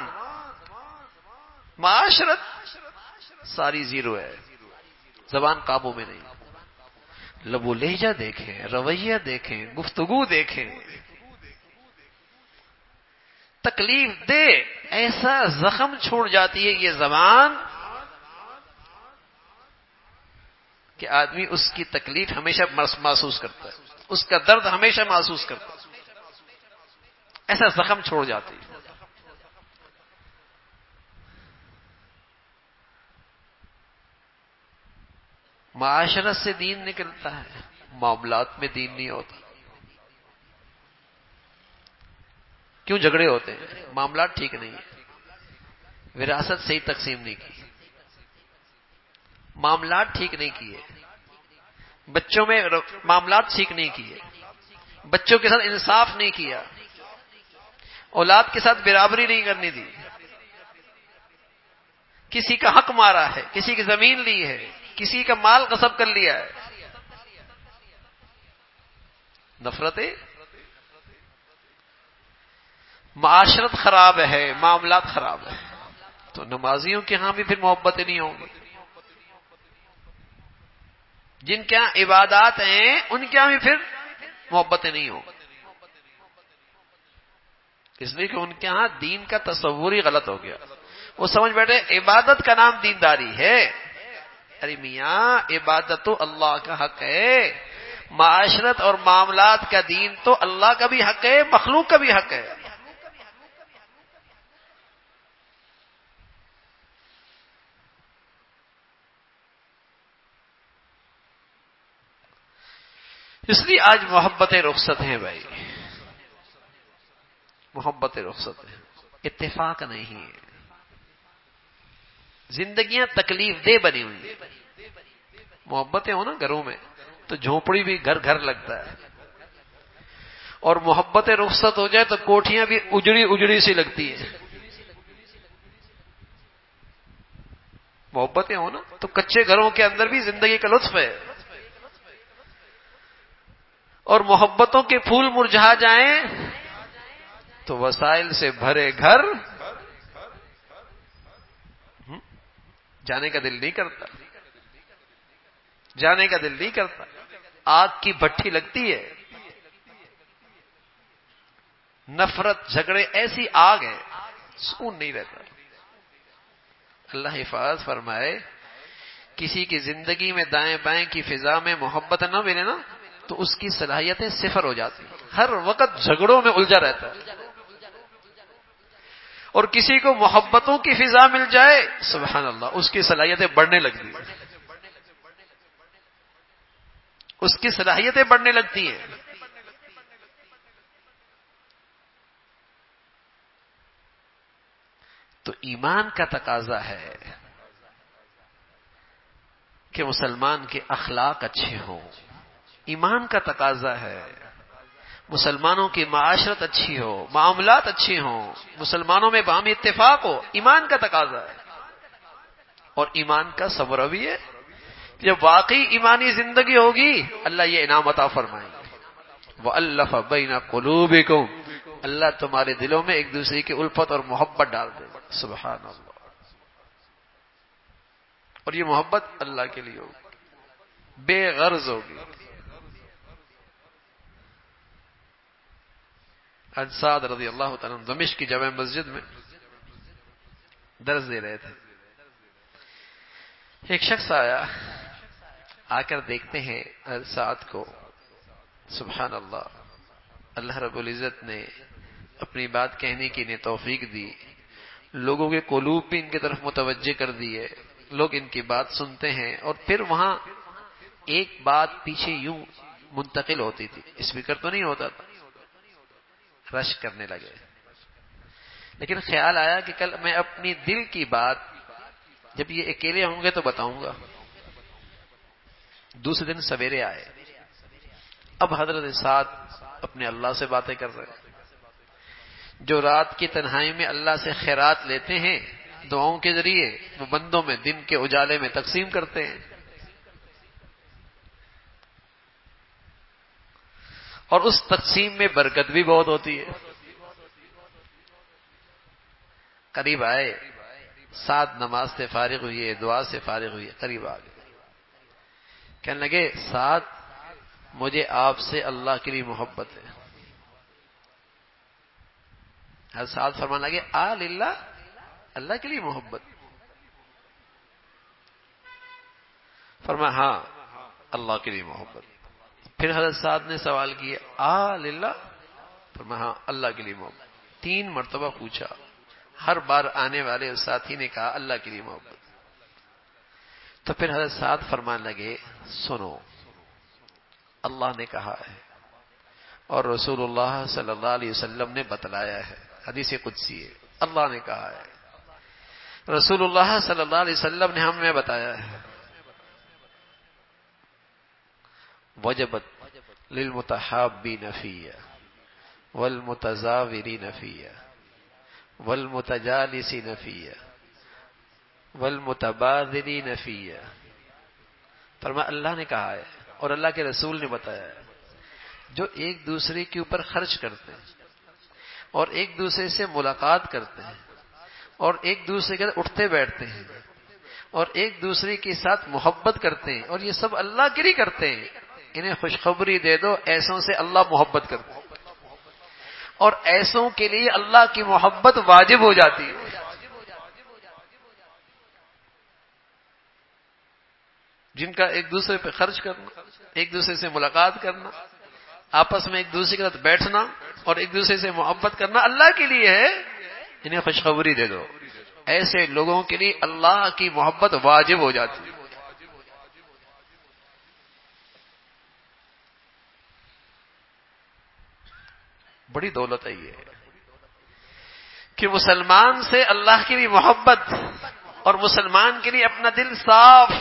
معاشرت ساری زیرو ہے، زبان قابو میں نہیں۔ لب و لہجہ دیکھیں، رویہ دیکھیں، گفتگو دیکھیں، تکلیف دے ایسا زخم چھوڑ جاتی ہے یہ زبان کہ آدمی اس کی تکلیف ہمیشہ محسوس کرتا ہے، اس کا درد ہمیشہ محسوس کرتا ہے، ایسا زخم چھوڑ جاتی ہے۔ معاشرت سے دین نکلتا ہے، معاملات میں دین نہیں ہوتا۔ کیوں جھگڑے ہوتے ہیں؟ معاملات ٹھیک نہیں ہے۔ وراثت صحیح تقسیم نہیں کی، معاملات ٹھیک نہیں کیے، بچوں میں معاملات ٹھیک نہیں کیے، بچوں کے ساتھ انصاف نہیں کیا، اولاد کے ساتھ برابری نہیں کرنی دی، کسی کا حق مارا ہے، کسی کی زمین لی ہے، کسی کا مال غصب کر لیا ہے، نفرتیں، معاشرت خراب ہے، معاملات خراب ہے، تو نمازیوں کے ہاں بھی پھر محبتیں نہیں ہوں گی، جن کے ہاں عبادات ہیں ان کے ہاں بھی پھر محبتیں نہیں ہوں گی، اس لیے کہ ان کے ہاں دین کا تصور ہی غلط ہو گیا، وہ سمجھ بیٹھے عبادت کا نام دینداری ہے۔ ارے میاں عبادت تو اللہ کا حق ہے، معاشرت اور معاملات کا دین تو اللہ کا بھی حق ہے، مخلوق کا بھی حق ہے۔ اس لیے آج محبت رخصت ہیں بھائی، محبت رخصت ہے، اتفاق نہیں ہے، زندگیاں تکلیف دہ بنی ہوئی ہیں۔ محبتیں ہو نا گھروں میں تو جھونپڑی بھی گھر گھر لگتا ہے، اور محبت رخصت ہو جائے تو کوٹھیاں بھی اجڑی اجڑی سی لگتی ہیں۔ محبتیں ہو نا تو کچے گھروں کے اندر بھی زندگی کا لطف ہے، اور محبتوں کے پھول مرجھا جائیں تو وسائل سے بھرے گھر جانے کا دل نہیں کرتا، جانے کا دل نہیں کرتا، آگ کی بھٹی لگتی ہے، نفرت جھگڑے ایسی آگ ہے، سکون نہیں رہتا۔ اللہ حفاظت فرمائے، کسی کی زندگی میں دائیں بائیں کی فضا میں محبت نہ ملے نا تو اس کی صلاحیتیں صفر ہو جاتی ہیں، ہر وقت جھگڑوں میں الجھا رہتا ہے، اور کسی کو محبتوں کی فضا مل جائے سبحان اللہ اس کی صلاحیتیں بڑھنے لگتی ہیں، اس کی صلاحیتیں بڑھنے لگتی ہیں۔ تو ایمان کا تقاضا ہے کہ مسلمان کے اخلاق اچھے ہوں، ایمان کا تقاضا ہے مسلمانوں کی معاشرت اچھی ہو، معاملات اچھے ہوں، مسلمانوں میں باہمی اتفاق ہو، ایمان کا تقاضا ہے۔ اور ایمان کا ثمرہ بھی ہے، جب واقعی ایمانی زندگی ہوگی اللہ یہ انعام عطا فرمائیں گے، وَأَلَّفَ بَيْنَ قُلُوبِكُمْ، اللہ تمہارے دلوں میں ایک دوسرے کی الفت اور محبت ڈال دے گا، سبحان اللہ۔ اور یہ محبت اللہ کے لیے ہوگی، بے غرض ہوگی۔ حضرت سعد رضی اللہ تعالیٰ عنہ دمشق کی جامع مسجد میں درس دے رہے تھے، ایک شخص آیا، آ کر دیکھتے ہیں حضرت سعد کو، سبحان اللہ، اللہ رب العزت نے اپنی بات کہنے کی انہیں توفیق دی، لوگوں کے قلوب بھی ان کی طرف متوجہ کر دیے، لوگ ان کی بات سنتے ہیں، اور پھر وہاں ایک بات پیچھے یوں منتقل ہوتی تھی، اسپیکر تو نہیں ہوتا تھا، رش کرنے لگے، لیکن خیال آیا کہ کل میں اپنی دل کی بات جب یہ اکیلے ہوں گے تو بتاؤں گا۔ دوسرے دن سویرے آئے، اب حضرت سعد اپنے اللہ سے باتیں کر رہے ہیں، جو رات کی تنہائی میں اللہ سے خیرات لیتے ہیں دعاؤں کے ذریعے، وہ بندوں میں دن کے اجالے میں تقسیم کرتے ہیں، اور اس تقسیم میں برکت بھی بہت ہوتی ہے۔ قریب آئے، سعد نماز سے فارغ ہوئے، دعا سے فارغ ہوئے، قریب آ گئے، کہنے لگے سعد مجھے آپ سے اللہ کے لیے محبت ہے۔ حضرت سعد فرمانے لگے آ للہ، اللہ کے لیے محبت؟ فرمایا ہاں اللہ کے لیے محبت۔ پھر حضرت سعد نے سوال کیا آ للہ؟ فرمایا ہاں اللہ کے لیے محبت۔ تین مرتبہ پوچھا، ہر بار آنے والے اس ساتھی نے کہا اللہ کے لیے محبت۔ تو پھر حضرت سعد فرمانے لگے سنو، اللہ نے کہا ہے اور رسول اللہ صلی اللہ علیہ وسلم نے بتلایا ہے، حدیث قدسی ہے، اللہ نے کہا ہے رسول اللہ صلی اللہ علیہ وسلم نے ہمیں بتایا ہے وجبت للمتحابین فیہ والمتزاورین فیہ والمتجالسین فیہ والمتبادلین فیہ. فرمایا اللہ نے کہا ہے اور اللہ کے رسول نے بتایا ہے جو ایک دوسرے کے اوپر خرچ کرتے ہیں اور ایک دوسرے سے ملاقات کرتے ہیں اور ایک دوسرے کے ساتھ اٹھتے بیٹھتے ہیں اور ایک دوسرے کے ساتھ محبت کرتے ہیں اور یہ سب اللہ کے لیے کرتے ہیں، انہیں خوشخبری دے دو ایسوں سے اللہ محبت کرتے ہیں اور ایسوں کے لیے اللہ کی محبت واجب ہو جاتی ہے. جن کا ایک دوسرے پہ خرچ کرنا، ایک دوسرے سے ملاقات کرنا، آپس میں ایک دوسرے کے ساتھ بیٹھنا اور ایک دوسرے سے محبت کرنا اللہ کے لیے ہے، انہیں خوشخبری دے دو ایسے لوگوں کے لیے اللہ کی محبت واجب ہو جاتی ہے. بڑی دولت ہے یہ کہ مسلمان سے اللہ کی بھی محبت اور مسلمان کے لیے اپنا دل صاف.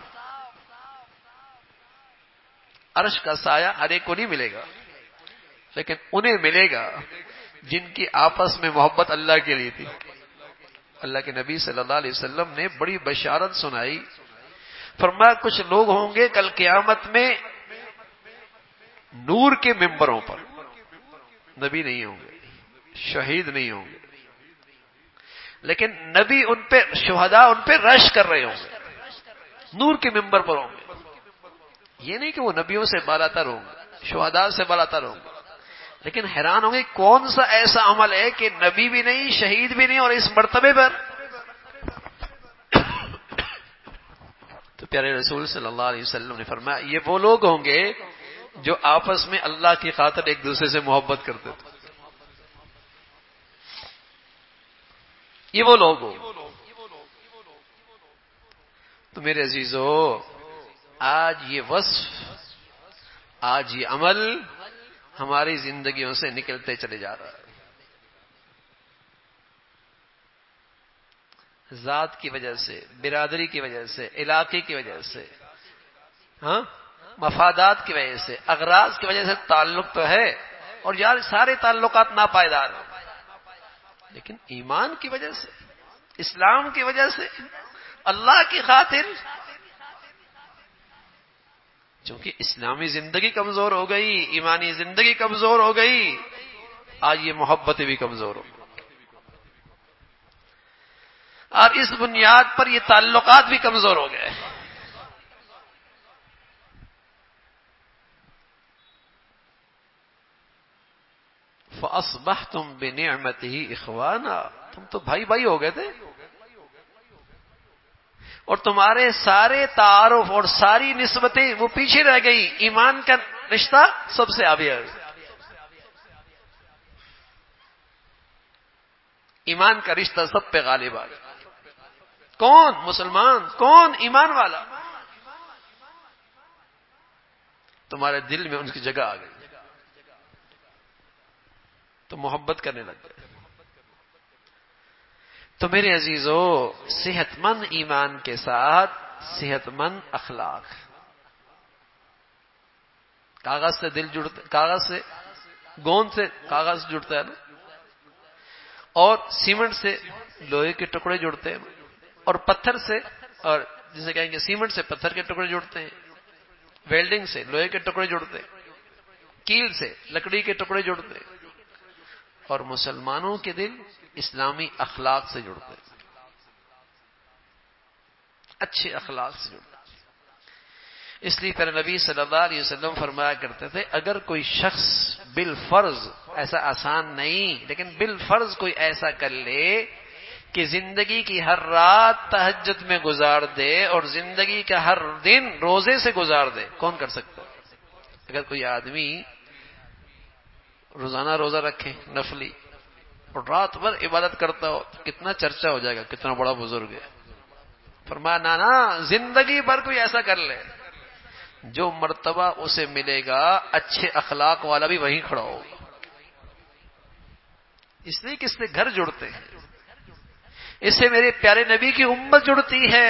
عرش کا سایہ ہر ایک کو نہیں ملے گا لیکن انہیں ملے گا جن کی آپس میں محبت اللہ کے لیے تھی. اللہ کے نبی صلی اللہ علیہ وسلم نے بڑی بشارت سنائی. فرمایا کچھ لوگ ہوں گے کل قیامت میں نور کے ممبروں پر، نبی نہیں ہوں گے، شہید نہیں ہوں گے، لیکن نبی ان پہ، شہداء ان پہ رش کر رہے ہوں گے، نور کے ممبر پر ہوں گے. یہ نہیں کہ وہ نبیوں سے بالا تر ہوں گے، شہداء سے بالا تر ہوں گے، لیکن حیران ہوں گے کون سا ایسا عمل ہے کہ نبی بھی نہیں، شہید بھی نہیں اور اس مرتبے پر. تو پیارے رسول صلی اللہ علیہ وسلم نے فرمایا یہ وہ لوگ ہوں گے جو آپس میں اللہ کی خاطر ایک دوسرے سے محبت کرتے تھے. یہ وہ لوگ ہوں. تو میرے عزیزو آج یہ وصف، آج یہ عمل ہماری زندگیوں سے نکلتے چلے جا رہا ہے. ذات کی وجہ سے، برادری کی وجہ سے، علاقے کی وجہ سے، ہاں مفادات کی وجہ سے، اغراض کی وجہ سے تعلق تو ہے اور یار سارے تعلقات ناپائیدار ہیں، لیکن ایمان کی وجہ سے، اسلام کی وجہ سے، اللہ کی خاطر، چونکہ اسلامی زندگی کمزور ہو گئی، ایمانی زندگی کمزور ہو گئی، آج یہ محبتیں بھی کمزور ہو گئی اور اس بنیاد پر یہ تعلقات بھی کمزور ہو گئے. فَأَصْبَحْتُمْ بِنِعْمَتِهِ إِخْوَانًا، تم تو بھائی بھائی ہو گئے تھے اور تمہارے سارے تعارف اور ساری نسبتیں وہ پیچھے رہ گئی. ایمان کا رشتہ سب سے آگے ہے. ایمان کا رشتہ سب پہ غالب آ گیا. کون؟ مسلمان. کون؟ ایمان والا. تمہارے دل میں ان کی جگہ آ گئی تو محبت کرنے لگ گئے. تو میرے عزیزو صحت مند ایمان کے ساتھ صحت مند اخلاق. کاغذ سے دل جڑتا، کاغذ سے، گوند سے کاغذ جڑتا ہے نا، اور سیمنٹ سے لوہے کے ٹکڑے جڑتے ہیں اور پتھر سے، اور جسے کہیں گے سیمنٹ سے پتھر کے ٹکڑے جڑتے ہیں، ویلڈنگ سے لوہے کے ٹکڑے جڑتے ہیں، کیل سے لکڑی کے ٹکڑے جڑتے ہیں. اور مسلمانوں کے دل اسلامی اخلاق سے جڑتے ہیں، اچھے اخلاق سے جڑتے ہیں. اس لیے پیارے نبی صلی اللہ علیہ وسلم فرمایا کرتے تھے اگر کوئی شخص بالفرض، ایسا آسان نہیں لیکن بالفرض کوئی ایسا کر لے کہ زندگی کی ہر رات تہجد میں گزار دے اور زندگی کا ہر دن روزے سے گزار دے. کون کر سکتا ہے؟ اگر کوئی آدمی روزانہ روزہ رکھے نفلی اور رات بھر عبادت کرتا ہو تو کتنا چرچا ہو جائے گا، کتنا بڑا بزرگ ہے. فرمایا نانا زندگی بھر کوئی ایسا کر لے، جو مرتبہ اسے ملے گا اچھے اخلاق والا بھی وہیں کھڑا ہوگا. اس لیے کہ اس سے گھر جڑتے ہیں، اس سے میرے پیارے نبی کی امت جڑتی ہے،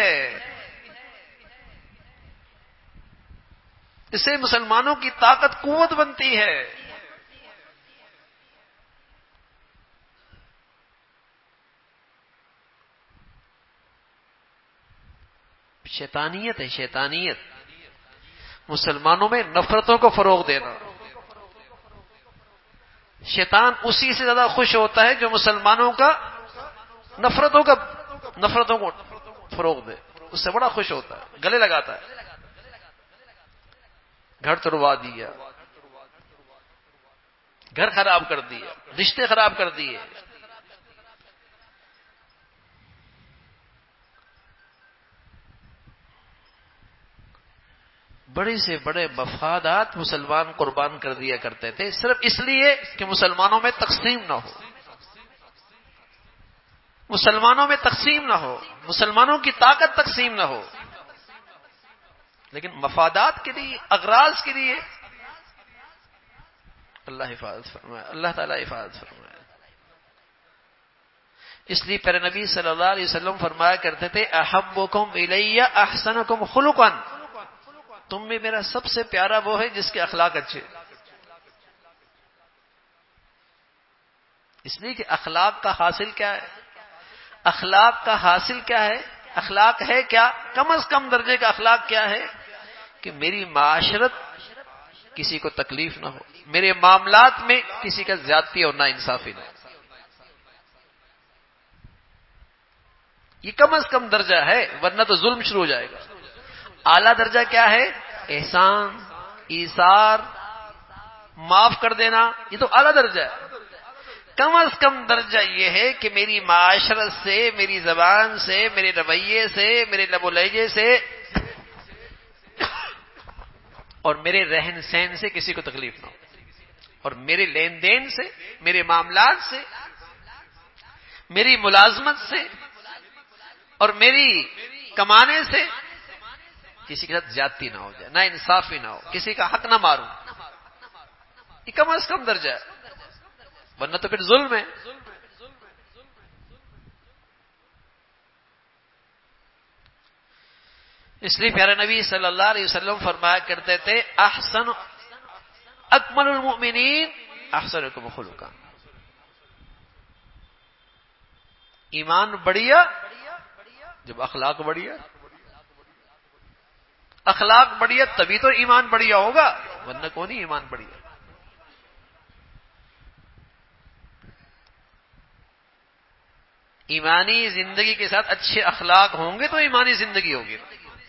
اس سے مسلمانوں کی طاقت قوت بنتی ہے۔ شیطانیت ہے، شیطانیت، مسلمانوں میں نفرتوں کو فروغ دینا۔ شیطان اسی سے زیادہ خوش ہوتا ہے جو مسلمانوں کا نفرتوں کا نفرتوں کو فروغ دے، اس سے بڑا خوش ہوتا ہے، گلے لگاتا ہے۔ گھر توڑوا دیا، گھر خراب کر دیا، رشتے خراب کر دیے۔ بڑے سے بڑے مفادات مسلمان قربان کر دیا کرتے تھے، صرف اس لیے کہ مسلمانوں میں تقسیم نہ ہو، مسلمانوں میں تقسیم نہ ہو، مسلمانوں کی طاقت تقسیم نہ ہو، لیکن مفادات کے لیے، اغراض کے لیے اللہ حفاظت فرمائے، اللہ تعالی حفاظت فرمائے۔ اس لیے پیارے نبی صلی اللہ علیہ وسلم فرمایا کرتے تھے احبکم الی احسنکم خلقا، تم میں میرا سب سے پیارا وہ ہے جس کے اخلاق اچھے۔ اس لیے کہ اخلاق کا حاصل کیا ہے؟ اخلاق کا حاصل کیا ہے؟ اخلاق ہے کیا؟ کم از کم درجے کا اخلاق کیا ہے؟ کہ میری معاشرت کسی کو تکلیف نہ ہو، میرے معاملات میں کسی کا زیادتی اور ناانصافی نہ ہو۔ یہ کم از کم درجہ ہے، ورنہ تو ظلم شروع ہو جائے گا۔ اعلیٰ درجہ کیا ہے؟ احسان، ایثار، معاف کر دینا، یہ تو اعلیٰ درجہ ہے۔ کم از کم درجہ یہ ہے کہ میری معاشرت سے، میری زبان سے، میرے رویے سے، میرے لب و لہجے سے اور میرے رہن سہن سے کسی کو تکلیف نہ ہو، اور میرے لین دین سے، میرے معاملات سے، میری ملازمت سے اور میری کمانے سے کسی کے ساتھ زیادتی نہ ہو جائے، نہ انصافی نہ ہو، کسی کا حق نہ ماروں۔ یہ کم از کم درجہ ہے، ورنہ تو پھر ظلم ہے۔ اس لیے پیارے نبی صلی اللہ علیہ وسلم فرمایا کرتے تھے احسن اکمل المؤمنین احسنکم خلقا، ایمان بڑھیا جب اخلاق بڑھیا، اخلاق بڑھیا تبھی تو ایمان بڑھیا ہوگا، ورنہ کون ہی ایمان بڑھیا۔ ایمانی زندگی کے ساتھ اچھے اخلاق ہوں گے تو ایمانی زندگی ہوگی۔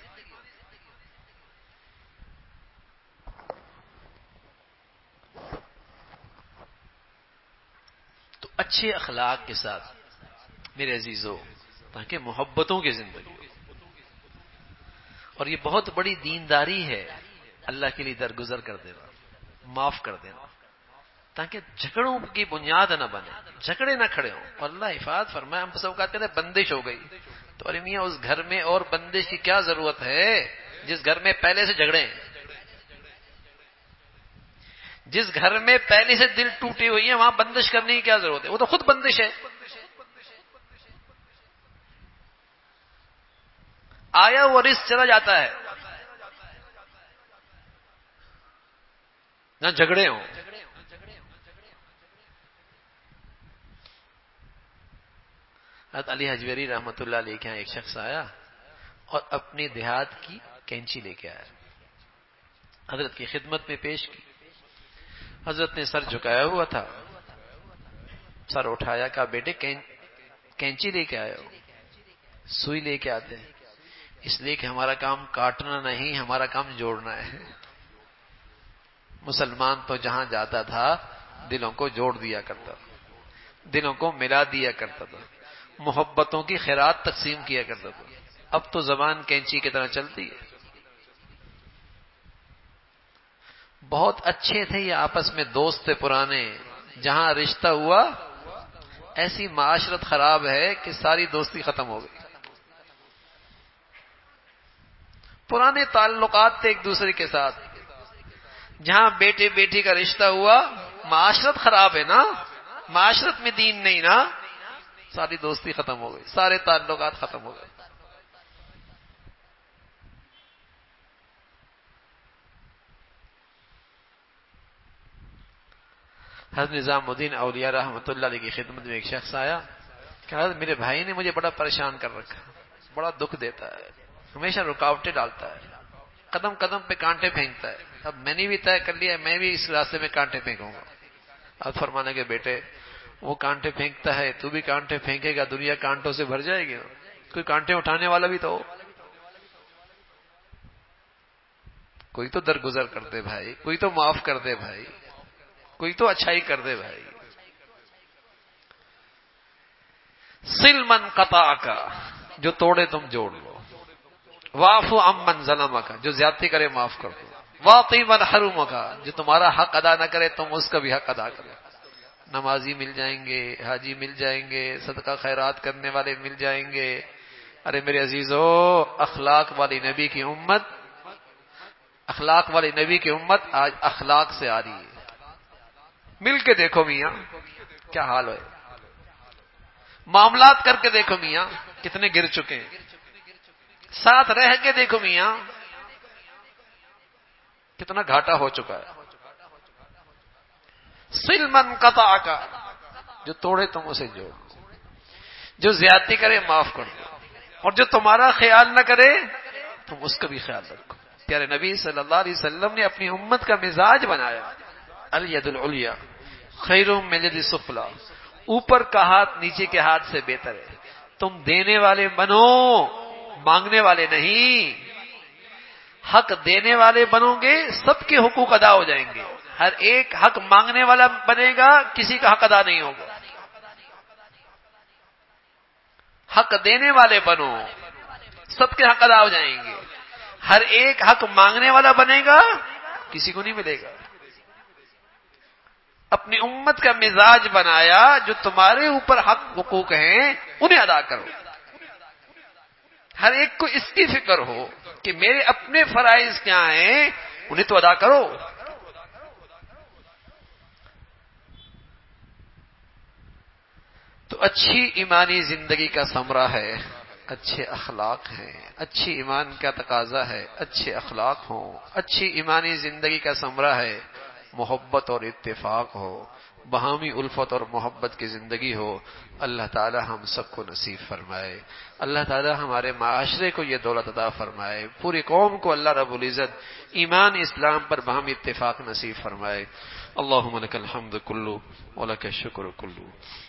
تو اچھے اخلاق کے ساتھ میرے عزیزو، تاکہ محبتوں کی زندگی ہو۔ اور یہ بہت بڑی دینداری ہے، اللہ کے لیے درگزر کر دینا، معاف کر دینا، تاکہ جھگڑوں کی بنیاد نہ بنے، جھگڑے نہ کھڑے ہوں۔ اور اللہ حفاظت فرمائے، ہم سب کہتے ہیں بندش ہو گئی، تو ارے میاں اس گھر میں اور بندش کی کیا ضرورت ہے جس گھر میں پہلے سے جھگڑے ہیں، جس گھر میں پہلے سے دل ٹوٹی ہوئی ہے وہاں بندش کرنے کی کیا ضرورت ہے؟ وہ تو خود بندش ہے۔ آیا وہ رزق چلا جاتا ہے نہ جھگڑے ہوں۔ حضرت علی حجویری رحمۃ اللہ علیہ کے یہاں ایک شخص آیا اور اپنی دیہات کی کینچی لے کے آیا، حضرت کی خدمت میں پیش کی۔ حضرت نے سر جھکایا ہوا تھا، سر اٹھایا، کہا بیٹے کینچی لے کے آئے ہو؟ سوئی لے کے آتے ہیں، اس لیے کہ ہمارا کام کاٹنا نہیں، ہمارا کام جوڑنا ہے۔ مسلمان تو جہاں جاتا تھا دلوں کو جوڑ دیا کرتا تھا، دلوں کو ملا دیا کرتا تھا، محبتوں کی خیرات تقسیم کیا کرتا تھا۔ اب تو زبان کینچی کی طرح چلتی ہے۔ بہت اچھے تھے یہ آپس میں، دوست تھے پرانے، جہاں رشتہ ہوا ایسی معاشرت خراب ہے کہ ساری دوستی ختم ہو گئی۔ پرانے تعلقات تھے ایک دوسرے کے ساتھ، جہاں بیٹے بیٹی کا رشتہ ہوا معاشرت خراب ہے نا، معاشرت میں دین نہیں نا، ساری دوستی ختم ہو گئی، سارے تعلقات ختم ہو گئے۔ حضرت نظام الدین اولیاء رحمۃ اللہ علیہ کی خدمت میں ایک شخص آیا کہ حضرت میرے بھائی نے مجھے بڑا پریشان کر رکھا، بڑا دکھ دیتا ہے، ہمیشہ رکاوٹیں ڈالتا ہے، قدم قدم پہ کانٹے پھینکتا ہے۔ اب میں نے بھی طے کر لیا میں بھی اس راستے میں کانٹے پھینکوں گا۔ اب فرمانے کے بیٹے وہ کانٹے پھینکتا ہے، تو بھی کانٹے پھینکے گا، دنیا کانٹوں سے بھر جائے گی، کوئی کانٹے اٹھانے والا بھی تو ہو، کوئی تو درگزر کر دے بھائی، کوئی تو معاف کر دے بھائی، کوئی تو اچھائی کر دے بھائی۔ سل من قطع کا، جو توڑے تم جوڑ لو، واعفو عمن ظلمک، جو زیادتی کرے معاف کر دو، واطی من حرمک، جو تمہارا حق ادا نہ کرے تم اس کا بھی حق ادا کرو۔ نمازی مل جائیں گے، حاجی مل جائیں گے، صدقہ خیرات کرنے والے مل جائیں گے، ارے میرے عزیزو اخلاق والی نبی کی امت، اخلاق والی نبی کی امت آج اخلاق سے آ رہی ہے۔ مل کے دیکھو میاں کیا حال ہے، معاملات کر کے دیکھو میاں کتنے گر چکے ہیں، ساتھ رہ کے دیکھو میاں کتنا گھاٹا ہو چکا ہے۔ سل من قطع کا، جو توڑے تم اسے جوڑ، جو زیادتی کرے معاف کر دو، اور جو تمہارا خیال نہ کرے تم اس کا بھی خیال رکھو۔ پیارے نبی صلی اللہ علیہ وسلم نے اپنی امت کا مزاج بنایا، الید العلیٰ خیر من الید السفلی، اوپر کا ہاتھ نیچے کے ہاتھ سے بہتر ہے۔ تم دینے والے بنو، مانگنے والے نہیں۔ حق دینے والے بنو گے سب کے حقوق ادا ہو جائیں گے، ہر ایک حق مانگنے والا بنے گا کسی کا حق ادا نہیں ہوگا۔ حق دینے والے بنو سب کے حق ادا ہو جائیں گے، ہر ایک حق مانگنے والا بنے گا کسی کو نہیں ملے گا۔ اپنی امت کا مزاج بنایا، جو تمہارے اوپر حق حقوق ہیں انہیں ادا کرو، ہر ایک کو اس کی فکر ہو کہ میرے اپنے فرائض کیا ہیں انہیں تو ادا کرو۔ تو اچھی ایمانی زندگی کا ثمرہ ہے اچھے اخلاق ہیں، اچھی ایمان کا تقاضا ہے اچھے اخلاق ہوں، اچھی ایمانی زندگی کا ثمرہ ہے محبت اور اتفاق ہو، باہمی الفت اور محبت کی زندگی ہو۔ اللہ تعالی ہم سب کو نصیب فرمائے، اللہ تعالی ہمارے معاشرے کو یہ دولت عطا فرمائے، پوری قوم کو اللہ رب العزت ایمان اسلام پر باہمی اتفاق نصیب فرمائے۔ اللہم لک الحمد کلو ولک الشکر کلو،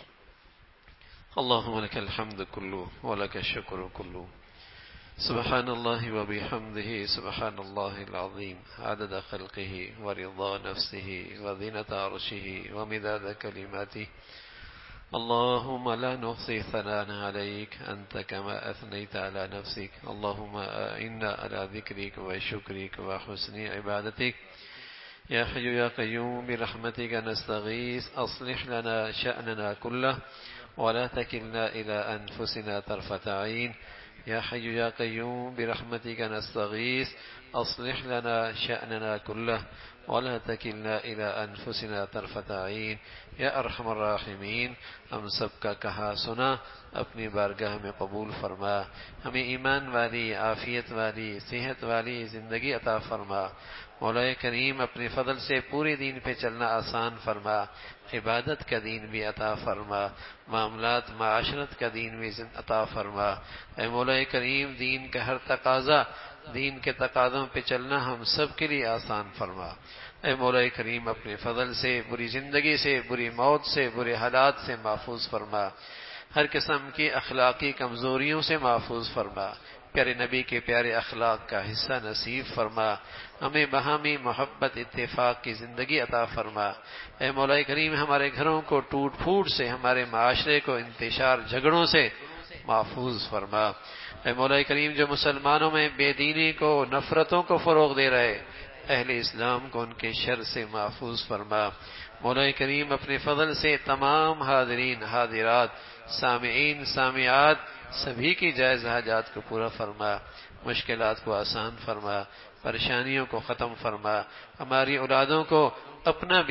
اللہم لک الحمد کلو ولک الشکر کلو، سبحان اللہ وبحمدہ سبحان اللہ العظیم، عدد خلقہ ورضا نفسہ وزنة عرشہ ومداد کلماتہ، اللهم لا نحصي ثناء عليك أنت كما أثنيت على نفسك، اللهم أعنا على ذكرك وشكرك وحسن عبادتك، يا حي يا قيوم برحمتك نستغيث، أصلح لنا شأننا كله ولا تكلنا إلى أنفسنا طرفة عين، يا حي يا قيوم برحمتك نستغيث، أصلح لنا شأننا كله ولا تكلنا إلى أنفسنا طرفة عين، یا ارحم الراحمین۔ ہم سب کا کہا سنا اپنی بارگاہ میں قبول فرما، ہمیں ایمان والی، عافیت والی، صحت والی زندگی عطا فرما۔ مولا کریم اپنے فضل سے پورے دین پہ چلنا آسان فرما، عبادت کا دین بھی عطا فرما، معاملات معاشرت کا دین بھی عطا فرما۔ اے مولا کریم دین کا ہر تقاضا، دین کے تقاضوں پہ چلنا ہم سب کے لیے آسان فرما۔ اے مولا کریم اپنے فضل سے بری زندگی سے، بری موت سے، برے حالات سے محفوظ فرما، ہر قسم کی اخلاقی کمزوریوں سے محفوظ فرما، پیارے نبی کے پیارے اخلاق کا حصہ نصیب فرما، ہمیں باہمی محبت اتفاق کی زندگی عطا فرما۔ اے مولا کریم ہمارے گھروں کو ٹوٹ پھوٹ سے، ہمارے معاشرے کو انتشار جھگڑوں سے محفوظ فرما۔ اے مولا کریم جو مسلمانوں میں بے دینی کو، نفرتوں کو فروغ دے رہے اہل اسلام کو ان کے شر سے محفوظ فرما۔ مولا کریم اپنے فضل سے تمام حاضرین حاضرات، سامعین سامعات سبھی کی جائز حاجات کو پورا فرما، مشکلات کو آسان فرما، پریشانیوں کو ختم فرما، ہماری اولادوں کو اپنا بھی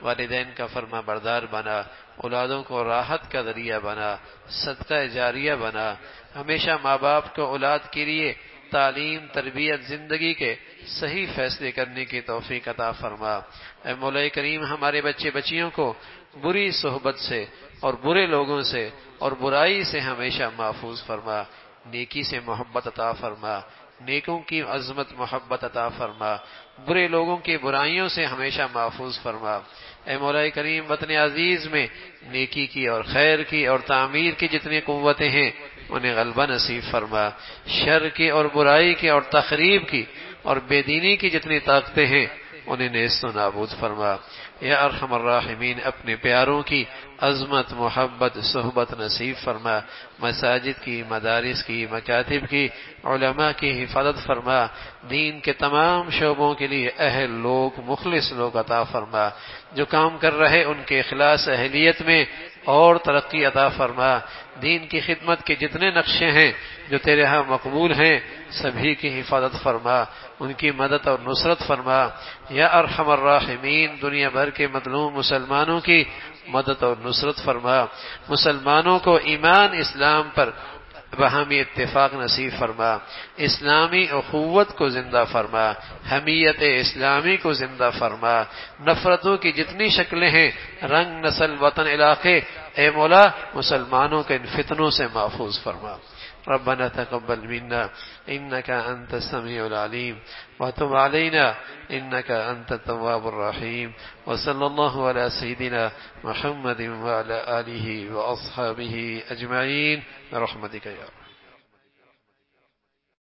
والدین کا فرما بردار بنا، اولادوں کو راحت کا ذریعہ بنا، صدقہ جاریہ بنا، ہمیشہ ماں باپ کو اولاد کے لیے تعلیم، تربیت، زندگی کے صحیح فیصلے کرنے کی توفیق عطا فرما۔ اے مولا کریم ہمارے بچے بچیوں کو بری صحبت سے اور برے لوگوں سے اور برائی سے ہمیشہ محفوظ فرما، نیکی سے محبت عطا فرما، نیکوں کی عظمت محبت عطا فرما، برے لوگوں کی برائیوں سے ہمیشہ محفوظ فرما۔ اے مولا کریم وطن عزیز میں نیکی کی اور خیر کی اور تعمیر کی جتنی قوتیں ہیں انہیں غلبہ نصیب فرما، شر کی اور برائی کی اور تخریب کی اور بے دینی کی جتنی طاقتیں ہیں انہیں نیست و نابود فرما۔ یا ارحم الراحمین اپنے پیاروں کی عظمت، محبت، صحبت نصیب فرما، مساجد کی، مدارس کی، مکاتب کی، علماء کی حفاظت فرما، دین کے تمام شعبوں کے لیے اہل لوگ، مخلص لوگ عطا فرما، جو کام کر رہے ان کے اخلاص اہلیت میں اور ترقی عطا فرما، دین کی خدمت کے جتنے نقشے ہیں جو تیرے ہاں مقبول ہیں سبھی کی حفاظت فرما، ان کی مدد اور نصرت فرما۔ یا ارحم الراحمین دنیا بھر کے مظلوم مسلمانوں کی مدد اور نصرت فرما، مسلمانوں کو ایمان اسلام پر باہمی اتفاق نصیب فرما، اسلامی اخوت کو زندہ فرما، حمیت اسلامی کو زندہ فرما، نفرتوں کی جتنی شکلیں ہیں، رنگ، نسل، وطن، علاقے، اے مولا مسلمانوں کے ان فتنوں سے محفوظ فرما۔ ربنا تقبل منا انك انت السميع العليم وتب علينا انك انت التواب الرحيم وصلى الله على سيدنا محمد وعلى آله واصحابه اجمعين برحمتك يا